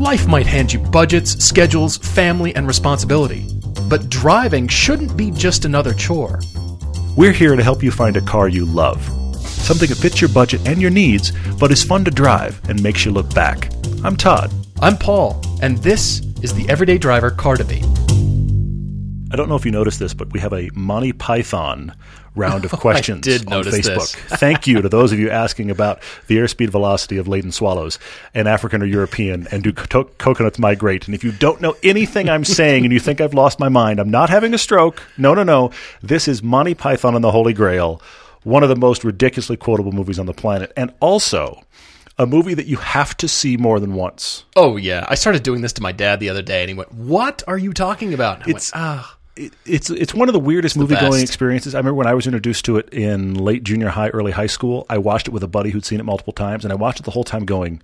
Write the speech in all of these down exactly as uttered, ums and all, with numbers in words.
Life might hand you budgets, schedules, family, and responsibility. But driving shouldn't be just another chore. We're here to help you find a car you love. Something that fits your budget and your needs, but is fun to drive and makes you look back. I'm Todd. I'm Paul, and this is the Everyday Driver Car Debate. I don't know if you noticed this, but we have a Monty Python round of questions I did on notice Facebook. this. Thank you to those of you asking about the airspeed velocity of laden swallows and African or European, and do co- coconuts migrate. And if you don't know anything I'm saying and you think I've lost my mind, I'm not having a stroke. No, no, no. This is Monty Python and the Holy Grail, one of the most ridiculously quotable movies on the planet, and also a movie that you have to see more than once. Oh, yeah. I started doing this to my dad the other day, and he went, "What are you talking about?" And I It's went, ah. It, it's it's one of the weirdest the movie-going best. experiences. I remember when I was introduced to it in late junior high, early high school. I watched it with a buddy who'd seen it multiple times, and I watched it the whole time going,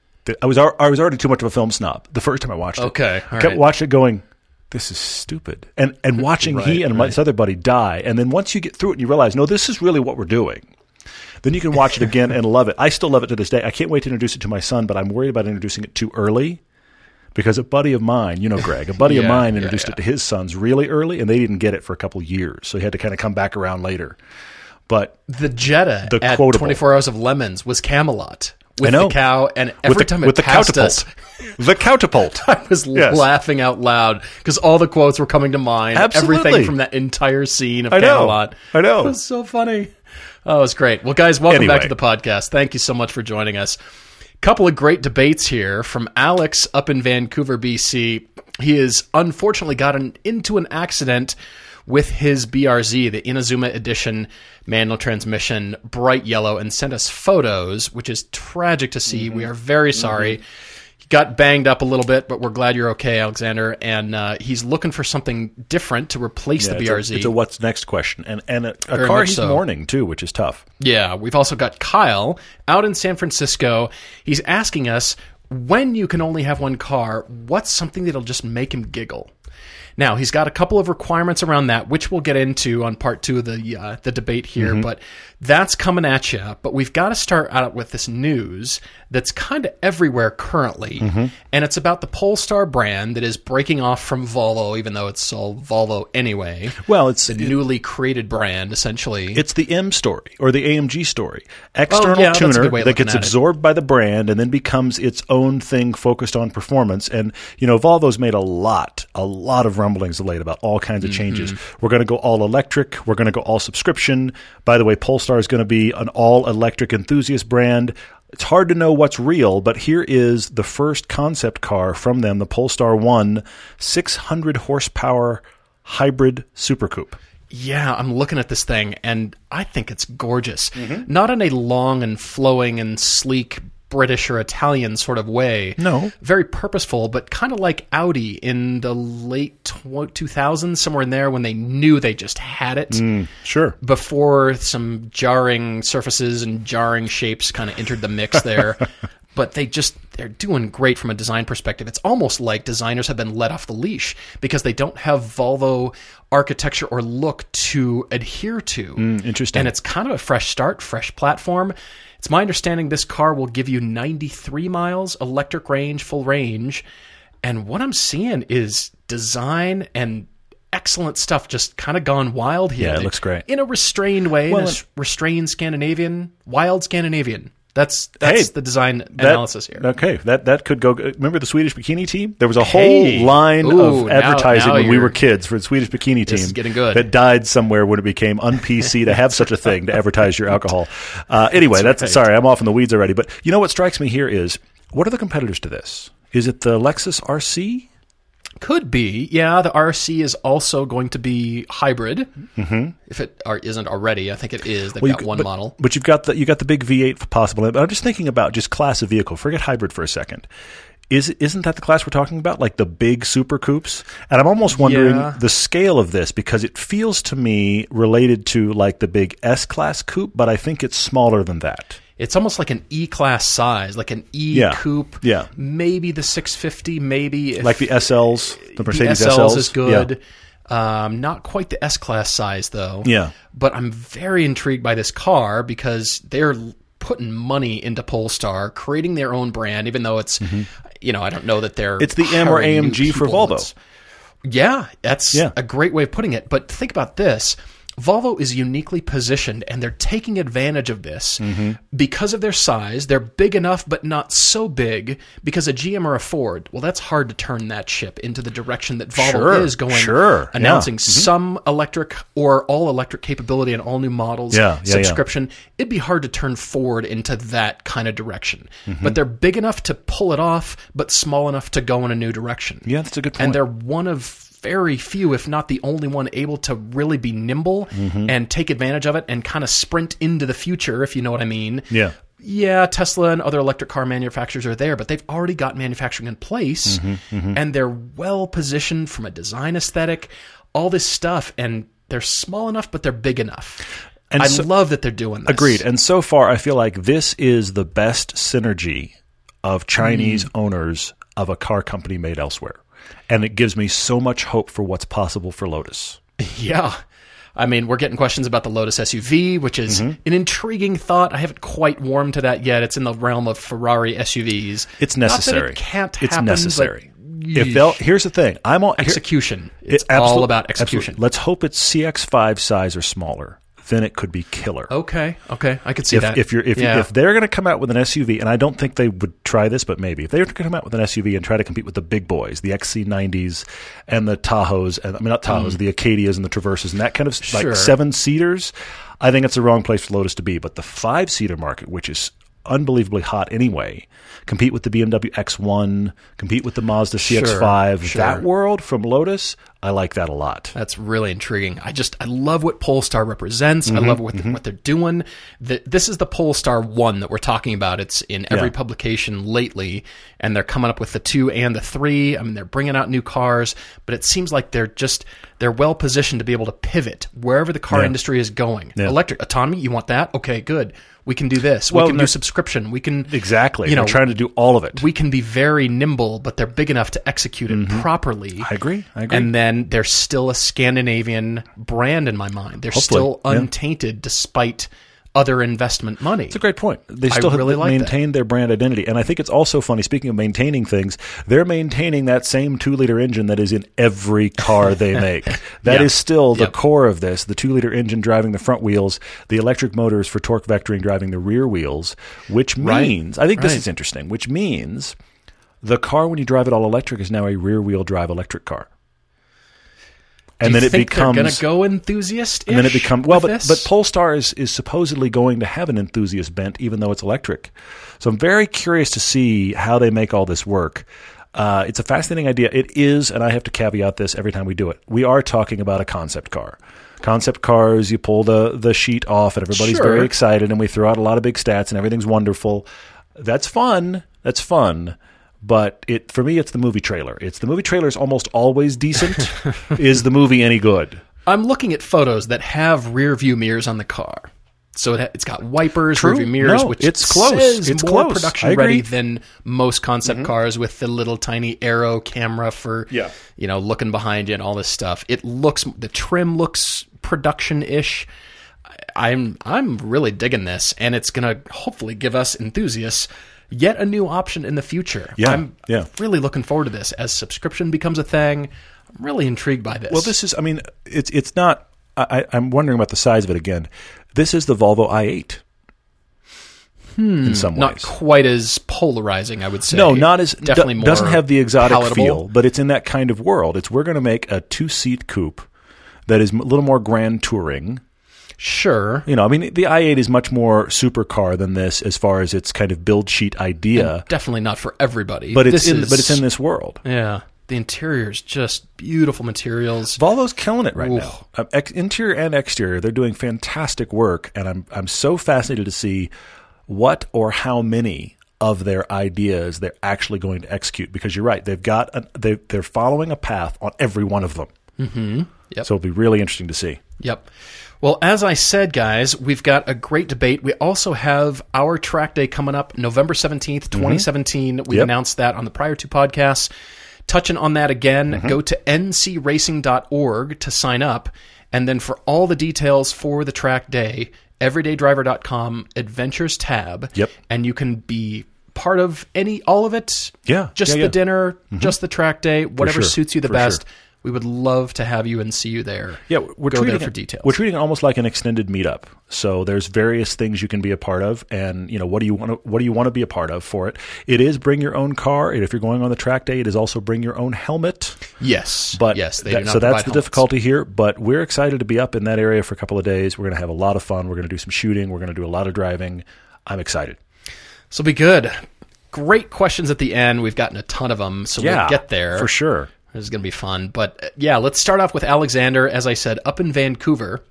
I was I was already too much of a film snob the first time I watched it. Okay, all I kept right. watching it going, this is stupid. And and watching Right, he and right. this other buddy die, and then once you get through it and you realize, no, this is really what we're doing, then you can watch it again and love it. I still love it to this day. I can't wait to introduce it to my son, but I'm worried about introducing it too early. Because a buddy of mine, you know Greg, a buddy of Yeah, mine yeah, introduced yeah. it to his sons really early, and they didn't get it for a couple of years. So he had to kind of come back around later. But The Jetta The at quotable. twenty-four Hours of Lemons was Camelot with I know. the cow, and every with the, time it with the passed catapult. us, The catapult. I was Yes. laughing out loud because all the quotes were coming to mind. Absolutely. Everything from that entire scene of I know. Camelot. I know. It was so funny. Oh, it was great. Well, guys, welcome back Anyway. to the podcast. Thank you so much for joining us. Couple of great debates here from Alex up in Vancouver, B C. He has unfortunately gotten into an accident with his B R Z, the Inazuma Edition manual transmission, bright yellow, and sent us photos, which is tragic to see. Mm-hmm. We are very sorry. He got banged up a little bit, but we're glad you're okay, Alexander. And uh, he's looking for something different to replace Yeah, the it's B R Z. A, it's a what's next question. And, and a, a Very car much he's so. mourning, too, which is tough. Yeah, we've also got Kyle out in San Francisco. He's asking us, when you can only have one car, what's something that'll just make him giggle? Now, he's got a couple of requirements around that, which we'll get into on part two of the uh, the debate here, Mm-hmm. but that's coming at you. But we've got to start out with this news that's kind of everywhere currently, Mm-hmm. and it's about the Polestar brand that is breaking off from Volvo, even though it's all Volvo anyway. Well, it's The newly created brand, essentially. It's the M story or the A M G story. External Oh, yeah, that's a tuner good way of that looking gets at it. absorbed by the brand and then becomes its own thing focused on performance. And, you know, Volvo's made a lot, a lot of rumblings of late about all kinds of changes. Mm-hmm. We're going to go all electric. We're going to go all subscription. By the way, Polestar is going to be an all electric enthusiast brand. It's hard to know what's real, but here is the first concept car from them, the Polestar one six hundred horsepower hybrid Super Coupe. Yeah, I'm looking at this thing, and I think it's gorgeous. Mm-hmm. Not in a long and flowing and sleek British or Italian sort of way. No. Very purposeful, but kind of like Audi in the late two thousands, somewhere in there, when they knew they just had it. Sure. Before some jarring surfaces and jarring shapes kind of entered the mix there. But they just, they're doing great from a design perspective. It's almost like designers have been let off the leash because they don't have Volvo architecture or look to adhere to. interesting. And it's kind of a fresh start, fresh platform. It's my understanding this car will give you ninety-three miles electric range, full range. And what I'm seeing is design and excellent stuff just kind of gone wild here. Yeah, it looks great. In a restrained way, Well, in a s- restrained Scandinavian, wild Scandinavian. That's that's Hey, the design That- analysis here. Okay, that that could go. Remember the Swedish bikini team? There was a Hey. whole line Ooh, of now- advertising now when we you're- were kids for the Swedish bikini team. This is getting good. That died somewhere when it became un-P C to have such a thing to advertise your alcohol. Uh, anyway, that's, right. sorry, I'm off in the weeds already. But you know what strikes me here is, what are the competitors to this? Is it the Lexus R C? Could be. Yeah, the R C is also going to be hybrid. Mm-hmm. If it are, isn't already, I think it is. They've Well, you got c- one but, model. But you've got the you got the big V eight possible. But I'm just thinking about just class of vehicle. Forget hybrid for a second. Is isn't that the class we're talking about, like the big super coupes? And I'm almost wondering Yeah. the scale of this because it feels to me related to like the big S class coupe, but I think it's smaller than that. It's almost like an E-Class size, like an E Yeah. coupe. Yeah. Maybe the six fifty, maybe. If Like the S Ls, the Mercedes the S Ls S Ls is good. Um, not quite the S-Class size, though. Yeah. But I'm very intrigued by this car because they're putting money into Polestar, creating their own brand, even though it's... Mm-hmm. you know, I don't know that they're It's the M or hiring A M new G for people. Volvo. It's- Yeah, that's Yeah. a great way of putting it. But think about this. Volvo is uniquely positioned, and they're taking advantage of this Mm-hmm. because of their size. They're big enough, but not so big because a G M or a Ford, well, that's hard to turn that ship into the direction that Volvo Sure, is going, sure, announcing yeah. Mm-hmm. some electric or all electric capability and all new models, Yeah, yeah, yeah. subscription. It'd be hard to turn Ford into that kind of direction. Mm-hmm. But they're big enough to pull it off, but small enough to go in a new direction. Yeah, that's a good point. And they're one of very few, if not the only one, able to really be nimble Mm-hmm. and take advantage of it and kind of sprint into the future, if you know what I mean. Yeah. Yeah, Tesla and other electric car manufacturers are there, but they've already got manufacturing in place, Mm-hmm, and they're well positioned from a design aesthetic, all this stuff, and they're small enough, but they're big enough. And I so- love that they're doing this. Agreed. And so far, I feel like this is the best synergy of Chinese Mm. owners of a car company made elsewhere. And it gives me so much hope for what's possible for Lotus. Yeah. I mean, we're getting questions about the Lotus S U V, which is Mm-hmm. an intriguing thought. I haven't quite warmed to that yet. It's in the realm of Ferrari S U Vs. It's Not that necessary. it can't It's happen, necessary. but If they'll, here's the thing. I'm all here- execution. It's it- absolute- all about execution. absolutely. Let's hope it's C X five size or smaller. Then it could be killer. Okay, okay, I could see If, that. if you're if, yeah. if they're going to come out with an S U V, and I don't think they would try this, but maybe if they're going to come out with an S U V and try to compete with the big boys, the X C ninety s and the Tahoes, and I mean not Tahoes, the Acadias and the Traverses, and that kind of Mm. Sure. like seven seaters, I think it's the wrong place for Lotus to be. But the five seater market, which is unbelievably hot anyway, compete with the B M W X one, compete with the Mazda C X five. Sure, sure. That world from Lotus, I like that a lot. That's really intriguing. I just I love what Polestar represents. Mm-hmm, I love what what they're doing. The, this is the Polestar one that we're talking about. It's in every Yeah. publication lately, and they're coming up with the two and the three. I mean, they're bringing out new cars, but it seems like they're just they're well positioned to be able to pivot wherever the car Yeah. industry is going. Yeah. Electric autonomy, you want that? Okay, good. We can do this. Well, we can do they're- subscription. We can Exactly. You know, they're trying to do all of it. we can be very nimble, but they're big enough to execute it properly. Mm-hmm. I agree. I agree. And then they're still a Scandinavian brand in my mind. They're Hopefully, still yeah. untainted despite other investment money. It's a great point. They still have really like maintained their brand identity. And I think it's also funny, speaking of maintaining things, they're maintaining that same two-liter engine that is in every car they make. That Yeah. is still the Yep. core of this, the two-liter engine driving the front wheels, the electric motors for torque vectoring driving the rear wheels, which Right. means, I think this Right. is interesting, which means the car, when you drive it all electric, is now a rear-wheel drive electric car. And Do then you it think becomes they're going to go enthusiast. and then it becomes well, but this? but Polestar is, is supposedly going to have an enthusiast bent, even though it's electric. So I'm very curious to see how they make all this work. Uh, it's a fascinating idea. It is, and I have to caveat this every time we do it. We are talking about a concept car. Concept cars, you pull the the sheet off, and everybody's Sure. very excited, and we throw out a lot of big stats, and everything's wonderful. That's fun. That's fun. But it for me, it's the movie trailer. It's the movie trailer is almost always decent. Is the movie any good? I'm looking at photos that have rear view mirrors on the car. So it ha- it's got wipers, True. rear view mirrors, No, which it's close. says It's more close. I production agree. ready than most concept cars with the little tiny arrow camera for Yeah. you know looking behind you and all this stuff. It looks the trim looks production ish. I'm I'm really digging this, and it's gonna hopefully give us enthusiasts yet a new option in the future. Yeah, I'm yeah. really looking forward to this as subscription becomes a thing. I'm really intrigued by this. Well, this is, I mean, it's it's not, I, I'm wondering about the size of it again. This is the Volvo i eight in some not ways. quite as polarizing, I would say. No, not as, definitely do- more doesn't have the exotic palatable. feel, but it's in that kind of world. It's, we're going to make a two-seat coupe that is a little more grand touring. Sure. You know, I mean, the i eight is much more supercar than this as far as its kind of build sheet idea, Definitely not for everybody. but it's This in, is- but it's in this world. Yeah. The interior is just beautiful materials. Volvo's killing it right Oof. now. Um, ex- interior and exterior, they're doing fantastic work, and I'm I'm so fascinated to see what or how many of their ideas they're actually going to execute. Because you're right, they've got a, they they're following a path on every one of them. Mm-hmm. Yep. So it'll be really interesting to see. Yep. Well, as I said, guys, we've got a great debate. We also have our track day coming up November seventeenth, twenty seventeen. We've Yep. announced that on the prior two podcasts. Touching on that again, go to n c racing dot org to sign up. And then for all the details for the track day, everyday driver dot com, Adventures tab. Yep. And you can be part of any, all of it. Yeah, Just yeah, the yeah. dinner, mm-hmm. just the track day, whatever sure, suits you the for best. Sure. We would love to have you and see you there. Yeah, we're Go treating there for it, details. We're treating it almost like an extended meetup. So there's various things you can be a part of, and you know what do you want to what do you want to be a part of for it? It is bring your own car, and if you're going on the track day, it is also bring your own helmet. Yes, but yes, they that, do not so that's provide the helmets. difficulty here. But we're excited to be up in that area for a couple of days. We're going to have a lot of fun. We're going to do some shooting. We're going to do a lot of driving. I'm excited. So it'll be good. Great questions at the end. We've gotten a ton of them, so Yeah, we'll get there for sure. This is going to be fun. But uh, yeah, let's start off with Alexander. As I said, up in Vancouver,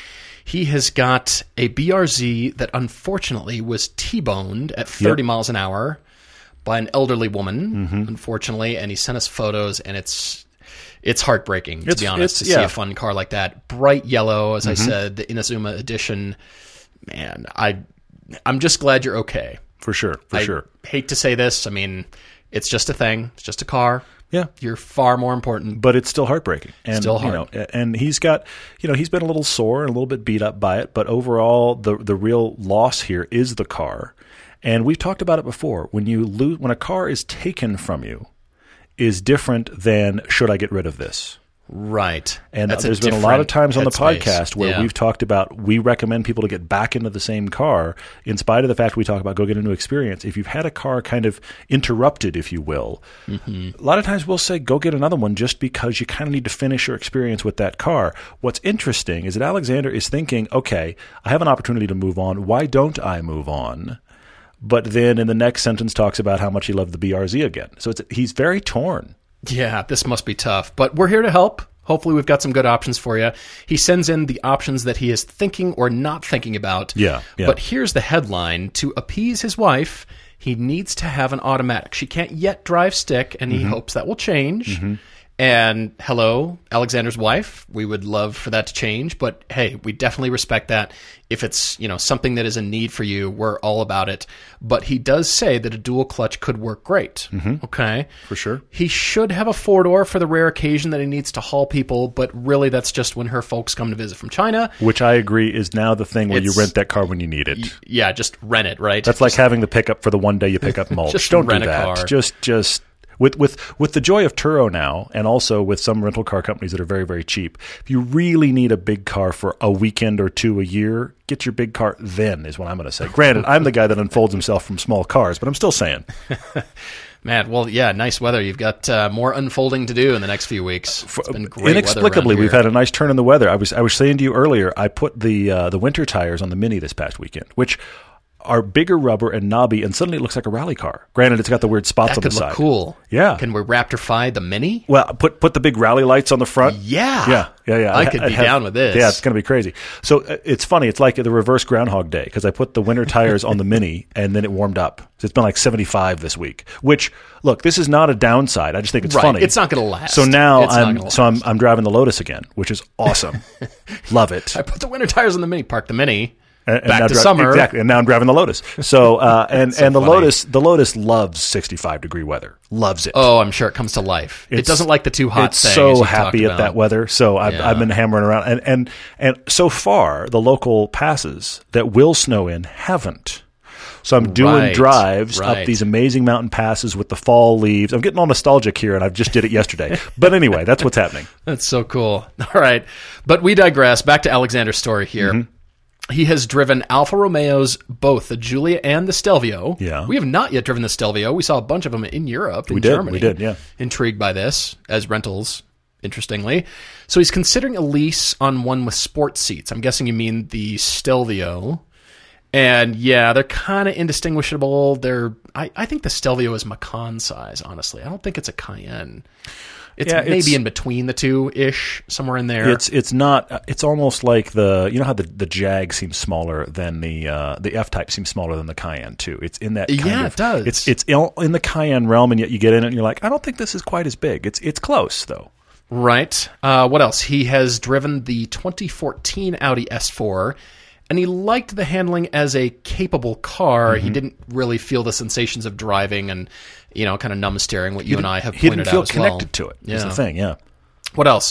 he has got a B R Z that unfortunately was T-boned at thirty Yep. miles an hour by an elderly woman, Mm-hmm. unfortunately. And he sent us photos, and it's it's heartbreaking, to It's- be honest, to it's- see yeah. a fun car like that. Bright yellow, as Mm-hmm. I said, the Inazuma edition. Man, I, I'm just glad you're okay. For sure, for I sure. hate to say this. I mean, it's just a thing. It's just a car. Yeah. You're far more important. But it's still heartbreaking. And, Still You hard. know, and he's got, you know, he's been a little sore and a little bit beat up by it. But overall, the the real loss here is the car. And we've talked about it before. When you lose, when a car is taken from you, is different than should I get rid of this? Right. And That's there's been a lot of different times on the headspace. podcast where Yeah. we've talked about we recommend people to get back into the same car in spite of the fact we talk about go get a new experience. If you've had a car kind of interrupted, if you will, mm-hmm. a lot of times we'll say go get another one just because you kind of need to finish your experience with that car. What's interesting is that Alexander is thinking, okay, I have an opportunity to move on. Why don't I move on? But then in the next sentence talks about how much he loved the B R Z again. So it's, he's very torn. Yeah, this must be tough. But we're here to help. Hopefully we've got some good options for you. He sends in the options that he is thinking or not thinking about. Yeah, yeah. But here's the headline. To appease his wife, he needs to have an automatic. She can't yet drive stick, and he Mm-hmm. hopes that will change. Mm-hmm. And hello, Alexander's wife. We would love for that to change, but hey, we definitely respect that. If it's, you know, something that is a need for you, we're all about it. But he does say that a dual clutch could work great. Mm-hmm. Okay. For sure. He should have a four-door for the rare occasion that he needs to haul people, but really that's just when her folks come to visit from China. Which I agree is now the thing where It's- you rent that car when you need it. Yeah, just rent it, right? That's like having the pickup for the one day you pick up mulch. Just Don't rent do a that. car. Just, just with with with the joy of Turo now, and also with some rental car companies that are very very cheap. If you really need a big car for a weekend or two a year, get your big car. Then is what I'm going to say. Granted, I'm the guy that unfolds himself from small cars, but I'm still saying. Man, well, yeah, nice weather. You've got uh, more unfolding to do in the next few weeks. It's been great Inexplicably, weather around we've here. had a nice turn in the weather. I was I was saying to you earlier, I put the uh, the winter tires on the Mini this past weekend, which are bigger rubber and knobby, and suddenly it looks like a rally car. Granted, it's got the weird spots That on the could side. look cool. Yeah. Can we Raptorify the Mini? Well, put put the big rally lights on the front. Yeah. Yeah, yeah, yeah. I could I'd be have- down with this. Yeah, it's going to be crazy. So uh, it's funny. It's like the reverse Groundhog Day because I put the winter tires on the Mini and then it warmed up. So it's been like seventy-five this week. Which, look, this is not a downside. I just think it's Right. funny. It's not gonna last. So now It's not I'm gonna so I'm last. I'm driving the Lotus again, which is awesome. Love it. I put the winter tires on the Mini, park the Mini. And- and Back now to dri- summer. exactly. And now I'm driving the Lotus. So uh, and So and the funny. Lotus the Lotus loves sixty-five degree weather. Loves it. Oh, I'm sure it comes to life. It It's- doesn't like the too hot It's thing, as so you happy talked at about. that weather. So I've, Yeah. I've been hammering around, and, and and so far the local passes that will snow in haven't. So I'm doing Right, drives right. up these amazing mountain passes with the fall leaves. I'm getting all nostalgic here, and I just did it yesterday. But anyway, that's what's happening. That's so cool. All right. But we digress. Back to Alexander's story here. Mm-hmm. He has driven Alfa Romeos, both the Giulia and the Stelvio. Yeah. We have not yet driven the Stelvio. We saw a bunch of them in Europe, in We did, Germany. we did, yeah. Intrigued by this as rentals, interestingly. So he's considering a lease on one with sports seats. I'm guessing you mean the Stelvio. And yeah, they're kind of indistinguishable. They're I, I think the Stelvio is Macan size, honestly. I don't think it's a Cayenne. It's Yeah, maybe it's- in between the two ish, somewhere in there. It's it's not. It's almost like the you know how the, the Jag seems smaller than the uh, the F Type seems smaller than the Cayenne too. It's in that. Kind Yeah, of, it does. It's it's in the Cayenne realm, and yet you get in it and you're like, I don't think this is quite as big. It's it's close though. Right. Uh, what else? He has driven the twenty fourteen Audi S four, and he liked the handling as a capable car. Mm-hmm. He didn't really feel the sensations of driving and, you know, kind of numb steering, what you and I have He pointed didn't feel out as well. connected to it. Is Yeah. the thing. Yeah. What else?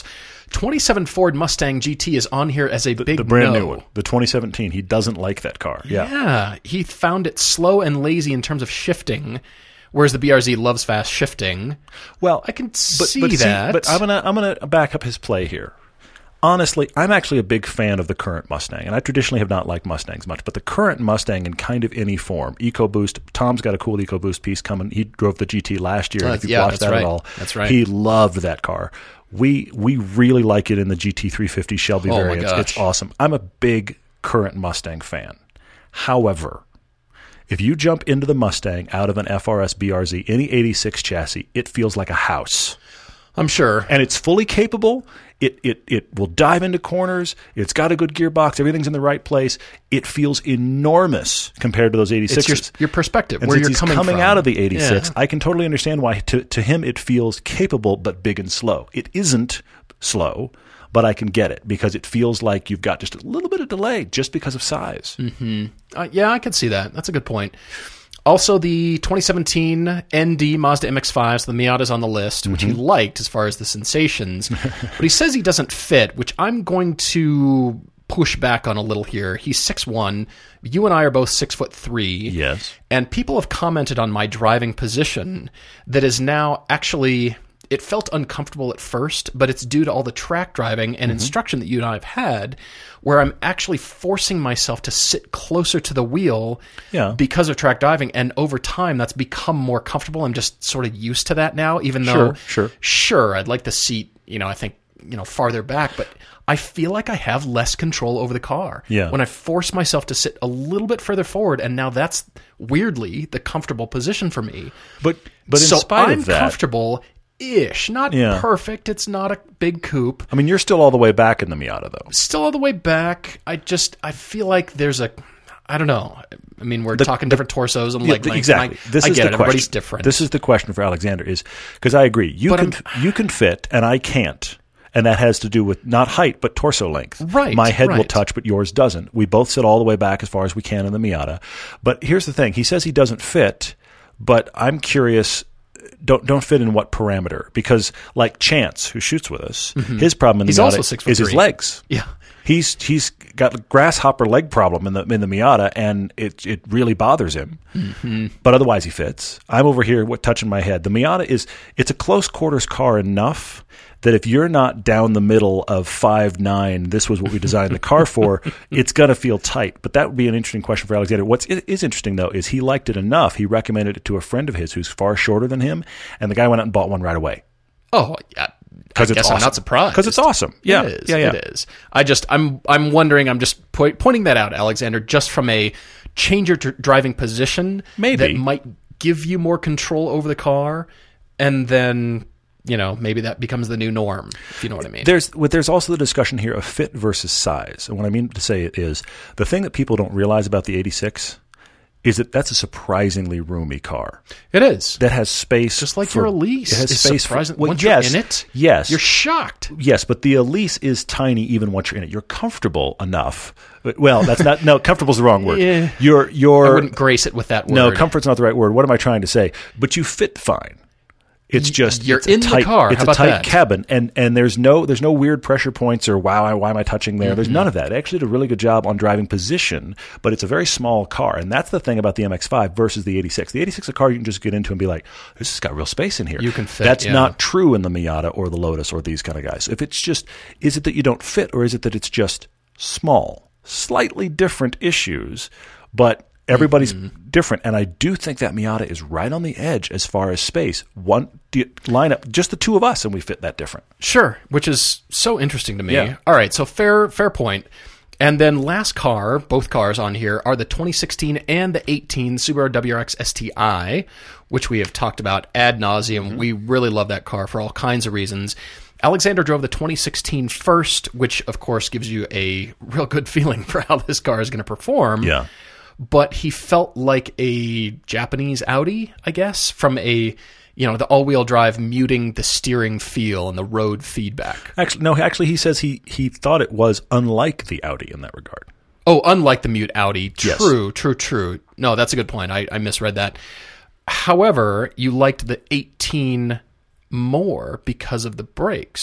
twenty-seven Ford Mustang G T is on here as a The, big the brand no. new one, the twenty seventeen. He doesn't like that car. Yeah. Yeah, he found it slow and lazy in terms of shifting, whereas the B R Z loves fast shifting. Well, I can but, see but that. but I'm gonna I'm gonna back up his play here. Honestly, I'm actually a big fan of the current Mustang, and I traditionally have not liked Mustangs much, but the current Mustang in kind of any form, EcoBoost, Tom's got a cool EcoBoost piece coming. He drove the G T last year, Oh, and if you've yeah, watched that's that right. at all, That's right. he loved that car. We we really like it in the G T three fifty Shelby Oh, my variants. gosh. It's awesome. I'm a big current Mustang fan. However, if you jump into the Mustang out of an F R S B R Z, any eighty-six chassis, it feels like a house. I'm sure. And it's fully capable. It, it it will dive into corners. It's got a good gearbox. Everything's in the right place. It feels enormous compared to those eighty-sixes. It's your, your perspective, and where since you're he's coming, coming from. out of the eighty-six, Yeah. I can totally understand why to, to him it feels capable but big and slow. It isn't slow, but I can get it because it feels like you've got just a little bit of delay just because of size. Mm-hmm. Uh, yeah, I can see that. That's a good point. Also, the twenty seventeen N D Mazda M X five, so the Miata's on the list, which he liked as far as the sensations. But he says he doesn't fit, which I'm going to push back on a little here. He's six one. You and I are both six foot three. Yes. And people have commented on my driving position that is now actually... It felt uncomfortable at first, but it's due to all the track driving and mm-hmm. instruction that you and I have had, where I'm actually forcing myself to sit closer to the wheel yeah. because of track driving. And over time, that's become more comfortable. I'm just sort of used to that now, even though, sure, sure, sure, I'd like the seat, you know, I think, you know, farther back, but I feel like I have less control over the car. Yeah. When I force myself to sit a little bit further forward, and now that's weirdly the comfortable position for me. But but in so spite I'm of that, comfortable. Ish, not Yeah. perfect. It's not a big coupe. I mean, you're still all the way back in the Miata, though. Still all the way back. I just I feel like there's a, I don't know. I mean, we're The- talking different torsos and Yeah, leg the- lengths. exactly. and I, This I is get the it. Everybody's question. different. This is the question for Alexander is because I agree. You But can I'm- you can fit, and I can't. And that has to do with not height, but torso length. Right, My head will right. touch, but yours doesn't. We both sit all the way back as far as we can in the Miata. But here's the thing. He says he doesn't fit, but I'm curious, don't don't fit in what parameter? Because like Chance, who shoots with us, his problem in the He's Miata also six foot is his three. legs. Yeah. He's he's got a grasshopper leg problem in the in the Miata, and it it really bothers him. Mm-hmm. But otherwise, he fits. I'm over here what touching my head. The Miata is it's a close quarters car enough that if you're not down the middle of five nine, this was what we designed the car for. It's gonna feel tight. But that would be an interesting question for Alexander. What's it is interesting though is he liked it enough. He recommended it to a friend of his who's far shorter than him, and the guy went out and bought one right away. Oh, yeah. I Because it's guess awesome. I'm not surprised. Because it's awesome. Yeah, It is. yeah, yeah. It is. I just, I'm, I'm wondering, I'm just po- pointing that out, Alexander, just from a change your dr- driving position Maybe. that might give you more control over the car, and then, you know, maybe that becomes the new norm, if you know what I mean. There's well, there's also the discussion here of fit versus size. And what I mean to say it is the thing that people don't realize about the eighty-six is that that's a surprisingly roomy car. It is. That has space. Just like for, your Elise It has is space surprising. for. Well, Once yes, you're in it, yes, you're shocked. Yes, but the Elise is tiny even once you're in it. You're comfortable enough. Well, that's not no. Comfortable's the wrong word. Yeah. You're you're. I wouldn't grace it with that word. No, comfort's not the right word. What am I trying to say? But you fit fine. It's just You're it's a in the tight, car. It's How a about tight that? cabin, and and there's no there's no weird pressure points or wow why am I touching there? Mm-hmm. There's none of that. They actually did a really good job on driving position, but it's a very small car, and that's the thing about the M X five versus the eighty-six. The eighty-six is a car you can just get into and be like, this has got real space in here. You can fit, That's yeah. not true in the Miata or the Lotus or these kind of guys. If it's just, is it that you don't fit, or is it that it's just small? Slightly different issues, but everybody's Mm-hmm. different, and I do think that Miata is right on the edge as far as space. One d- line up just the two of us, and we fit that different. Sure, which is so interesting to me. Yeah. All right, so fair fair point. And then last car, both cars on here are the twenty sixteen and the eighteen Subaru W R X S T I, which we have talked about ad nauseum. Mm-hmm. We really love that car for all kinds of reasons. Alexander drove the twenty sixteen first, which of course gives you a real good feeling for how this car is going to perform. Yeah. But he felt like a Japanese Audi, I guess, from a, you know, the all-wheel drive muting the steering feel and the road feedback. Actually, no. Actually, he says he he thought it was unlike the Audi in that regard. Oh, unlike the mute Audi. Yes. True, true, true. No, that's a good point. I, I misread that. However, you liked the eighteen more because of the brakes.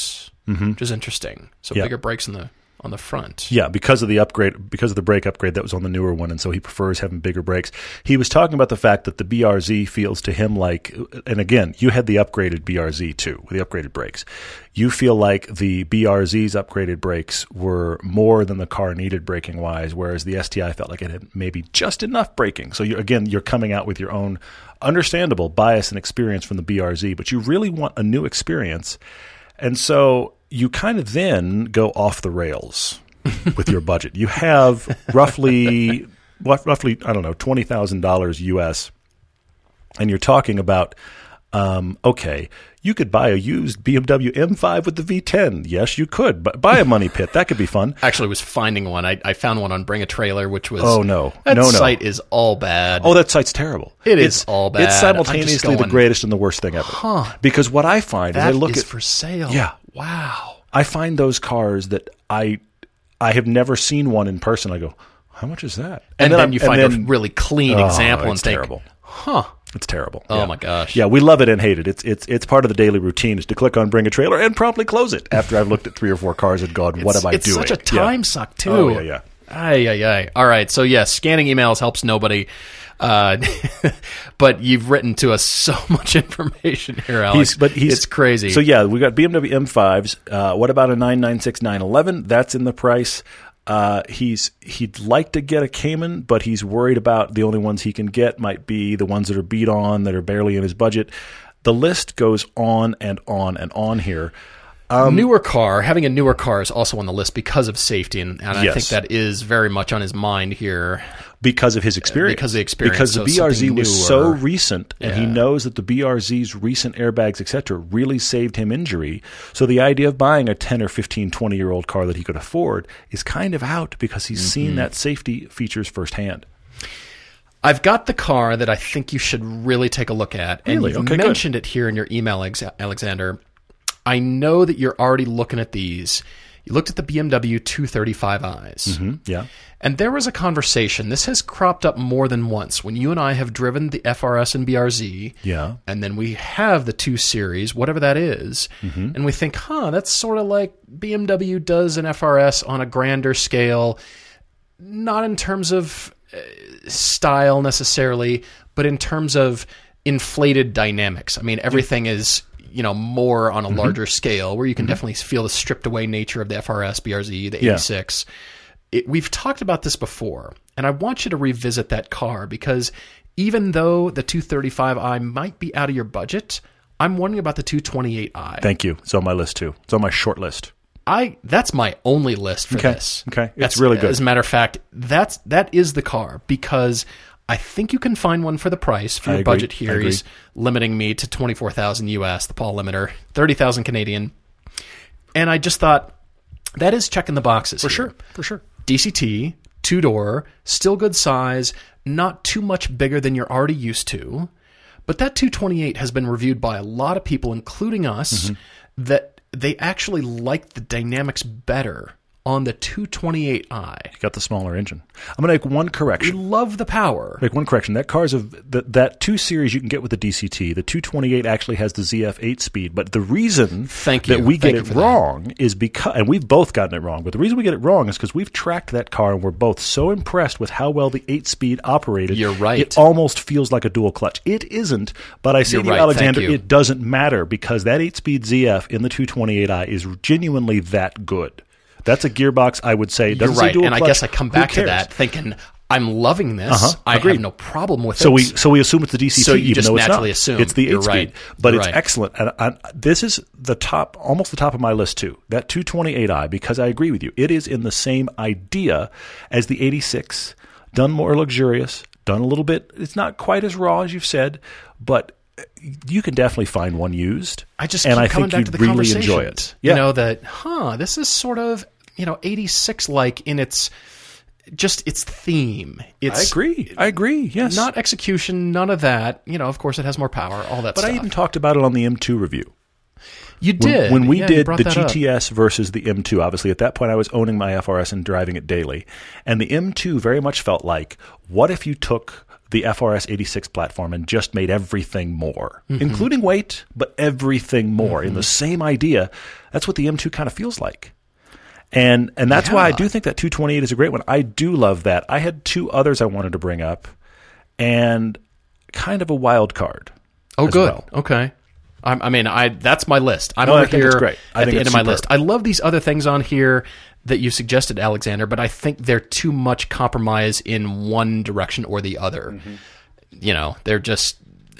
mm-hmm. which is interesting. So yeah. bigger brakes on the on the front. Yeah, because of the upgrade, because of the brake upgrade that was on the newer one, and so he prefers having bigger brakes. He was talking about the fact that the B R Z feels to him like, and again, you had the upgraded B R Z too, with the upgraded brakes. You feel like the B R Z's upgraded brakes were more than the car needed braking-wise, whereas the S T I felt like it had maybe just enough braking. So you, again, you're coming out with your own understandable bias and experience from the B R Z, but you really want a new experience. And so you kind of then go off the rails with your budget. You have roughly, roughly I don't know, twenty thousand dollars U S, and you're talking about, um, okay, you could buy a used B M W M five with the V ten. Yes, you could. But buy a money pit. That could be fun. Actually, I was finding one. I, I found one on Bring a Trailer, which was... Oh, no. That no, no. site is all bad. Oh, that site's terrible. It it's, is all bad. It's simultaneously going, the greatest and the worst thing ever. Huh. Because what I find that is I look is at... for sale. Yeah. Wow. I find those cars that I I have never seen one in person. I go, how much is that? And, and then, then you find then, a really clean oh, example and it's think, terrible. huh. It's terrible. Oh, yeah. my gosh. Yeah, we love it and hate it. It's it's it's part of the daily routine is to click on Bring a Trailer and promptly close it after I've looked at three or four cars and gone, what am I it's doing? It's such a time yeah. suck, too. Oh, yeah, yeah. Ay, ay, ay. All right. So, yes, scanning emails helps nobody. Uh, but you've written to us so much information here, Alex. He's, but he's, it's crazy. So, yeah, we got B M W M fives. Uh, what about a nine ninety-six nine eleven? That's in the price. Uh, he's he'd like to get a Cayman, but he's worried about the only ones he can get might be the ones that are beat on, that are barely in his budget. The list goes on and on and on here. Um, newer car, having a newer car is also on the list because of safety, and, and I yes. think that is very much on his mind here. Because of his experience. Because of the experience. Because the so B R Z was newer. so recent, and yeah. he knows that the B R Z's recent airbags, et cetera, really saved him injury. So the idea of buying a ten or fifteen, twenty-year-old car that he could afford is kind of out because he's mm-hmm. seen that safety features firsthand. I've got the car that I think you should really take a look at. And really? you okay, mentioned good. it here in your email, Alexander. I know that you're already looking at these. You looked at the B M W two thirty-five i's. Mm-hmm, yeah. And there was a conversation. This has cropped up more than once when you and I have driven the F R S and B R Z. Yeah. And then we have the two series, whatever that is. Mm-hmm. And we think, huh, that's sort of like B M W does an F R S on a grander scale, not in terms of uh, style necessarily, but in terms of inflated dynamics. I mean, everything is... you know, more on a larger mm-hmm. scale, where you can mm-hmm. definitely feel the stripped away nature of the F R S, B R Z, the eighty-six. Yeah. It, we've talked about this before, and I want you to revisit that car because even though the two thirty-five i might be out of your budget, I'm wondering about the two twenty-eight i. Thank you. It's on my list too. It's on my short list. I that's my only list for okay. this. Okay, it's that's, really good. As a matter of fact, that's that is the car because I think you can find one for the price for your budget here. He's limiting me to twenty-four thousand U S, the Paul limiter, thirty thousand Canadian. And I just thought that is checking the boxes for here. sure. For sure. D C T, two door, still good size, not too much bigger than you're already used to. But that two twenty-eight has been reviewed by a lot of people, including us, mm-hmm. that they actually like the dynamics better on the two twenty-eight i. You got the smaller engine. I'm going to make one correction. We love the power. Make one correction. That car's of that, that two series you can get with the D C T. The two twenty-eight actually has the Z F eight speed. But the reason Thank you. that we Thank get it wrong that. is because, and we've both gotten it wrong, but the reason we get it wrong is because we've tracked that car and we're both so impressed with how well the eight speed operated. You're right. It almost feels like a dual clutch. It isn't, but I say You're to you, right. Alexander, you. it doesn't matter because that eight speed Z F in the two twenty-eight i is genuinely that good. That's a gearbox, I would say. You're right, and I guess I come back to that thinking, I'm loving this. Uh-huh. I Agreed. have no problem with so it. We, so we assume it's the D C T, so you even just though it's naturally not. assume. It's the You're eight right. speed, but You're it's right. excellent. And I, this is the top, almost the top of my list too, that two twenty-eight i, because I agree with you. It is in the same idea as the eighty-six, done more luxurious, done a little bit, it's not quite as raw as you've said, but you can definitely find one used. I just and keep I coming think back you'd to the really conversation. enjoy it. You Yeah. know, that, huh, this is sort of, you know, eighty-six-like in its, just its theme. It's I agree. I agree, yes. Not execution, none of that. You know, of course, it has more power, all that but stuff. I even talked about it on the M two review. You did. When, when we yeah, did the G T S up. versus the M two, obviously at that point I was owning my F R S and driving it daily. And the M two very much felt like, what if you took the F R S eighty-six platform and just made everything more, mm-hmm. including weight, but everything more mm-hmm. in the same idea. That's what the M two kind of feels like. And and that's yeah. why I do think that two twenty-eight is a great one. I do love that. I had two others I wanted to bring up and kind of a wild card. Oh, good. Well. Okay. I, I mean, I that's my list. I'm no, over I think here it's great. I at think the end it's of my superb. list. I love these other things on here that you suggested, Alexander, but I think they're too much compromise in one direction or the other. Mm-hmm. You know, they're just,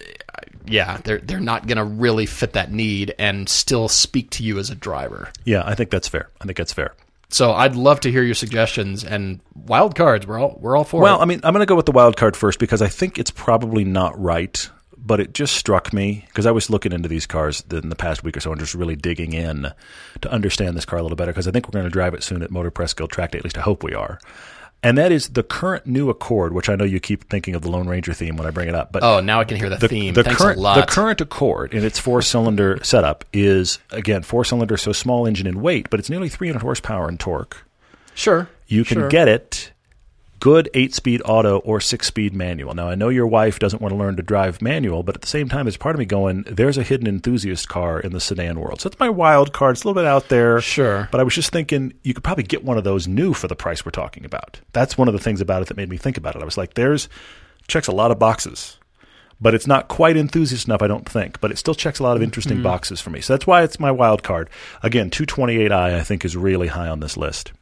yeah, they're they're not going to really fit that need and still speak to you as a driver. Yeah, I think that's fair. I think that's fair. So I'd love to hear your suggestions and wild cards. We're all we're all for well, it. Well, I mean, I'm going to go with the wild card first because I think it's probably not right. But it just struck me, because I was looking into these cars in the past week or so and just really digging in to understand this car a little better, because I think we're going to drive it soon at Motor Press Guild track day, at least I hope we are. And that is the current new Accord, which I know you keep thinking of the Lone Ranger theme when I bring it up. But oh, now I can hear the, the theme. The Thanks current, a lot. The current Accord in its four-cylinder setup is, again, four-cylinder, so small engine in weight, but it's nearly three hundred horsepower in torque. Sure. You can sure. get it good eight-speed auto or six-speed manual. Now, I know your wife doesn't want to learn to drive manual, but at the same time, there's part of me going, there's a hidden enthusiast car in the sedan world. So that's my wild card. It's a little bit out there. Sure. But I was just thinking you could probably get one of those new for the price we're talking about. That's one of the things about it that made me think about it. I was like, there's checks a lot of boxes. But it's not quite enthusiast enough, I don't think. But it still checks a lot of interesting mm-hmm. boxes for me. So that's why it's my wild card. Again, two twenty-eight i, I think, is really high on this list.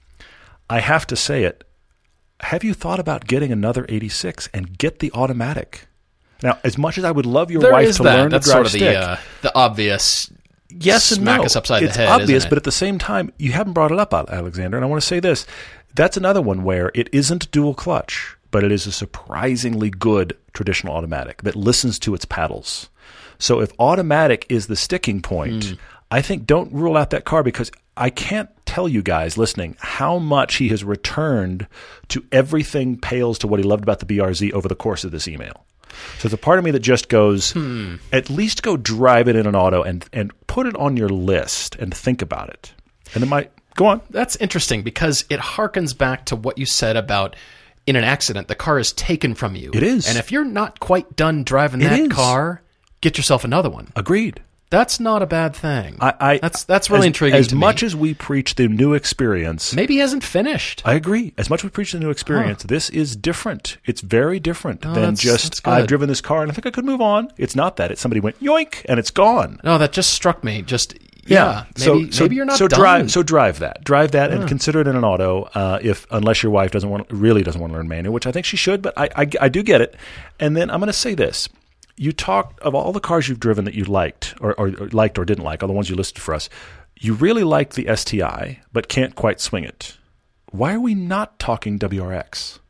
I have to say it. Have you thought about getting another eighty-six and get the automatic? Now, as much as I would love your there wife to that. learn That's to drive sort of stick, the, uh, the obvious yes smack and no. us upside it's the head. obvious, isn't it? but at the same time, you haven't brought it up, Alexander. And I want to say this: that's another one where it isn't dual clutch, but it is a surprisingly good traditional automatic that listens to its paddles. So if automatic is the sticking point, mm. I think don't rule out that car, because I can't tell you guys listening how much he has returned to everything pales to what he loved about the B R Z over the course of this email. So there's a part of me that just goes, hmm. at least go drive it in an auto and, and put it on your list and think about it. And it might go on. That's interesting, because it harkens back to what you said about in an accident, the car is taken from you. It is. And if you're not quite done driving it that is. car, get yourself another one. Agreed. That's not a bad thing. I, I that's that's really as, intriguing as to me. much as we preach the new experience, maybe he hasn't finished. I agree. As much as we preach the new experience, huh. this is different. It's very different oh, than that's, just that's I've driven this car and I think I could move on. It's not that. It's somebody went yoink and it's gone. No, that just struck me. Just yeah. yeah maybe, so, so maybe you're not so done. drive so drive that drive that yeah. and consider it in an auto. Uh, if unless your wife doesn't want really doesn't want to learn manual, which I think she should, but I I, I do get it. And then I'm going to say this. You talked of all the cars you've driven that you liked or, or, or liked or didn't like, all the ones you listed for us. You really liked the S T I, but can't quite swing it. Why are we not talking W R X?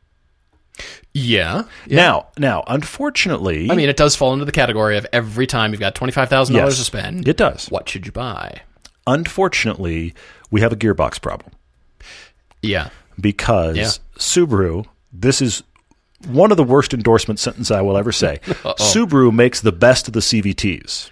Yeah. yeah. Now, now, unfortunately, I mean, it does fall into the category of every time you've got twenty-five thousand dollars yes, to spend. It does. What should you buy? Unfortunately, we have a gearbox problem. Yeah. Because yeah. Subaru, this is one of the worst endorsement sentences I will ever say. Uh-oh. Subaru makes the best of the C V Ts.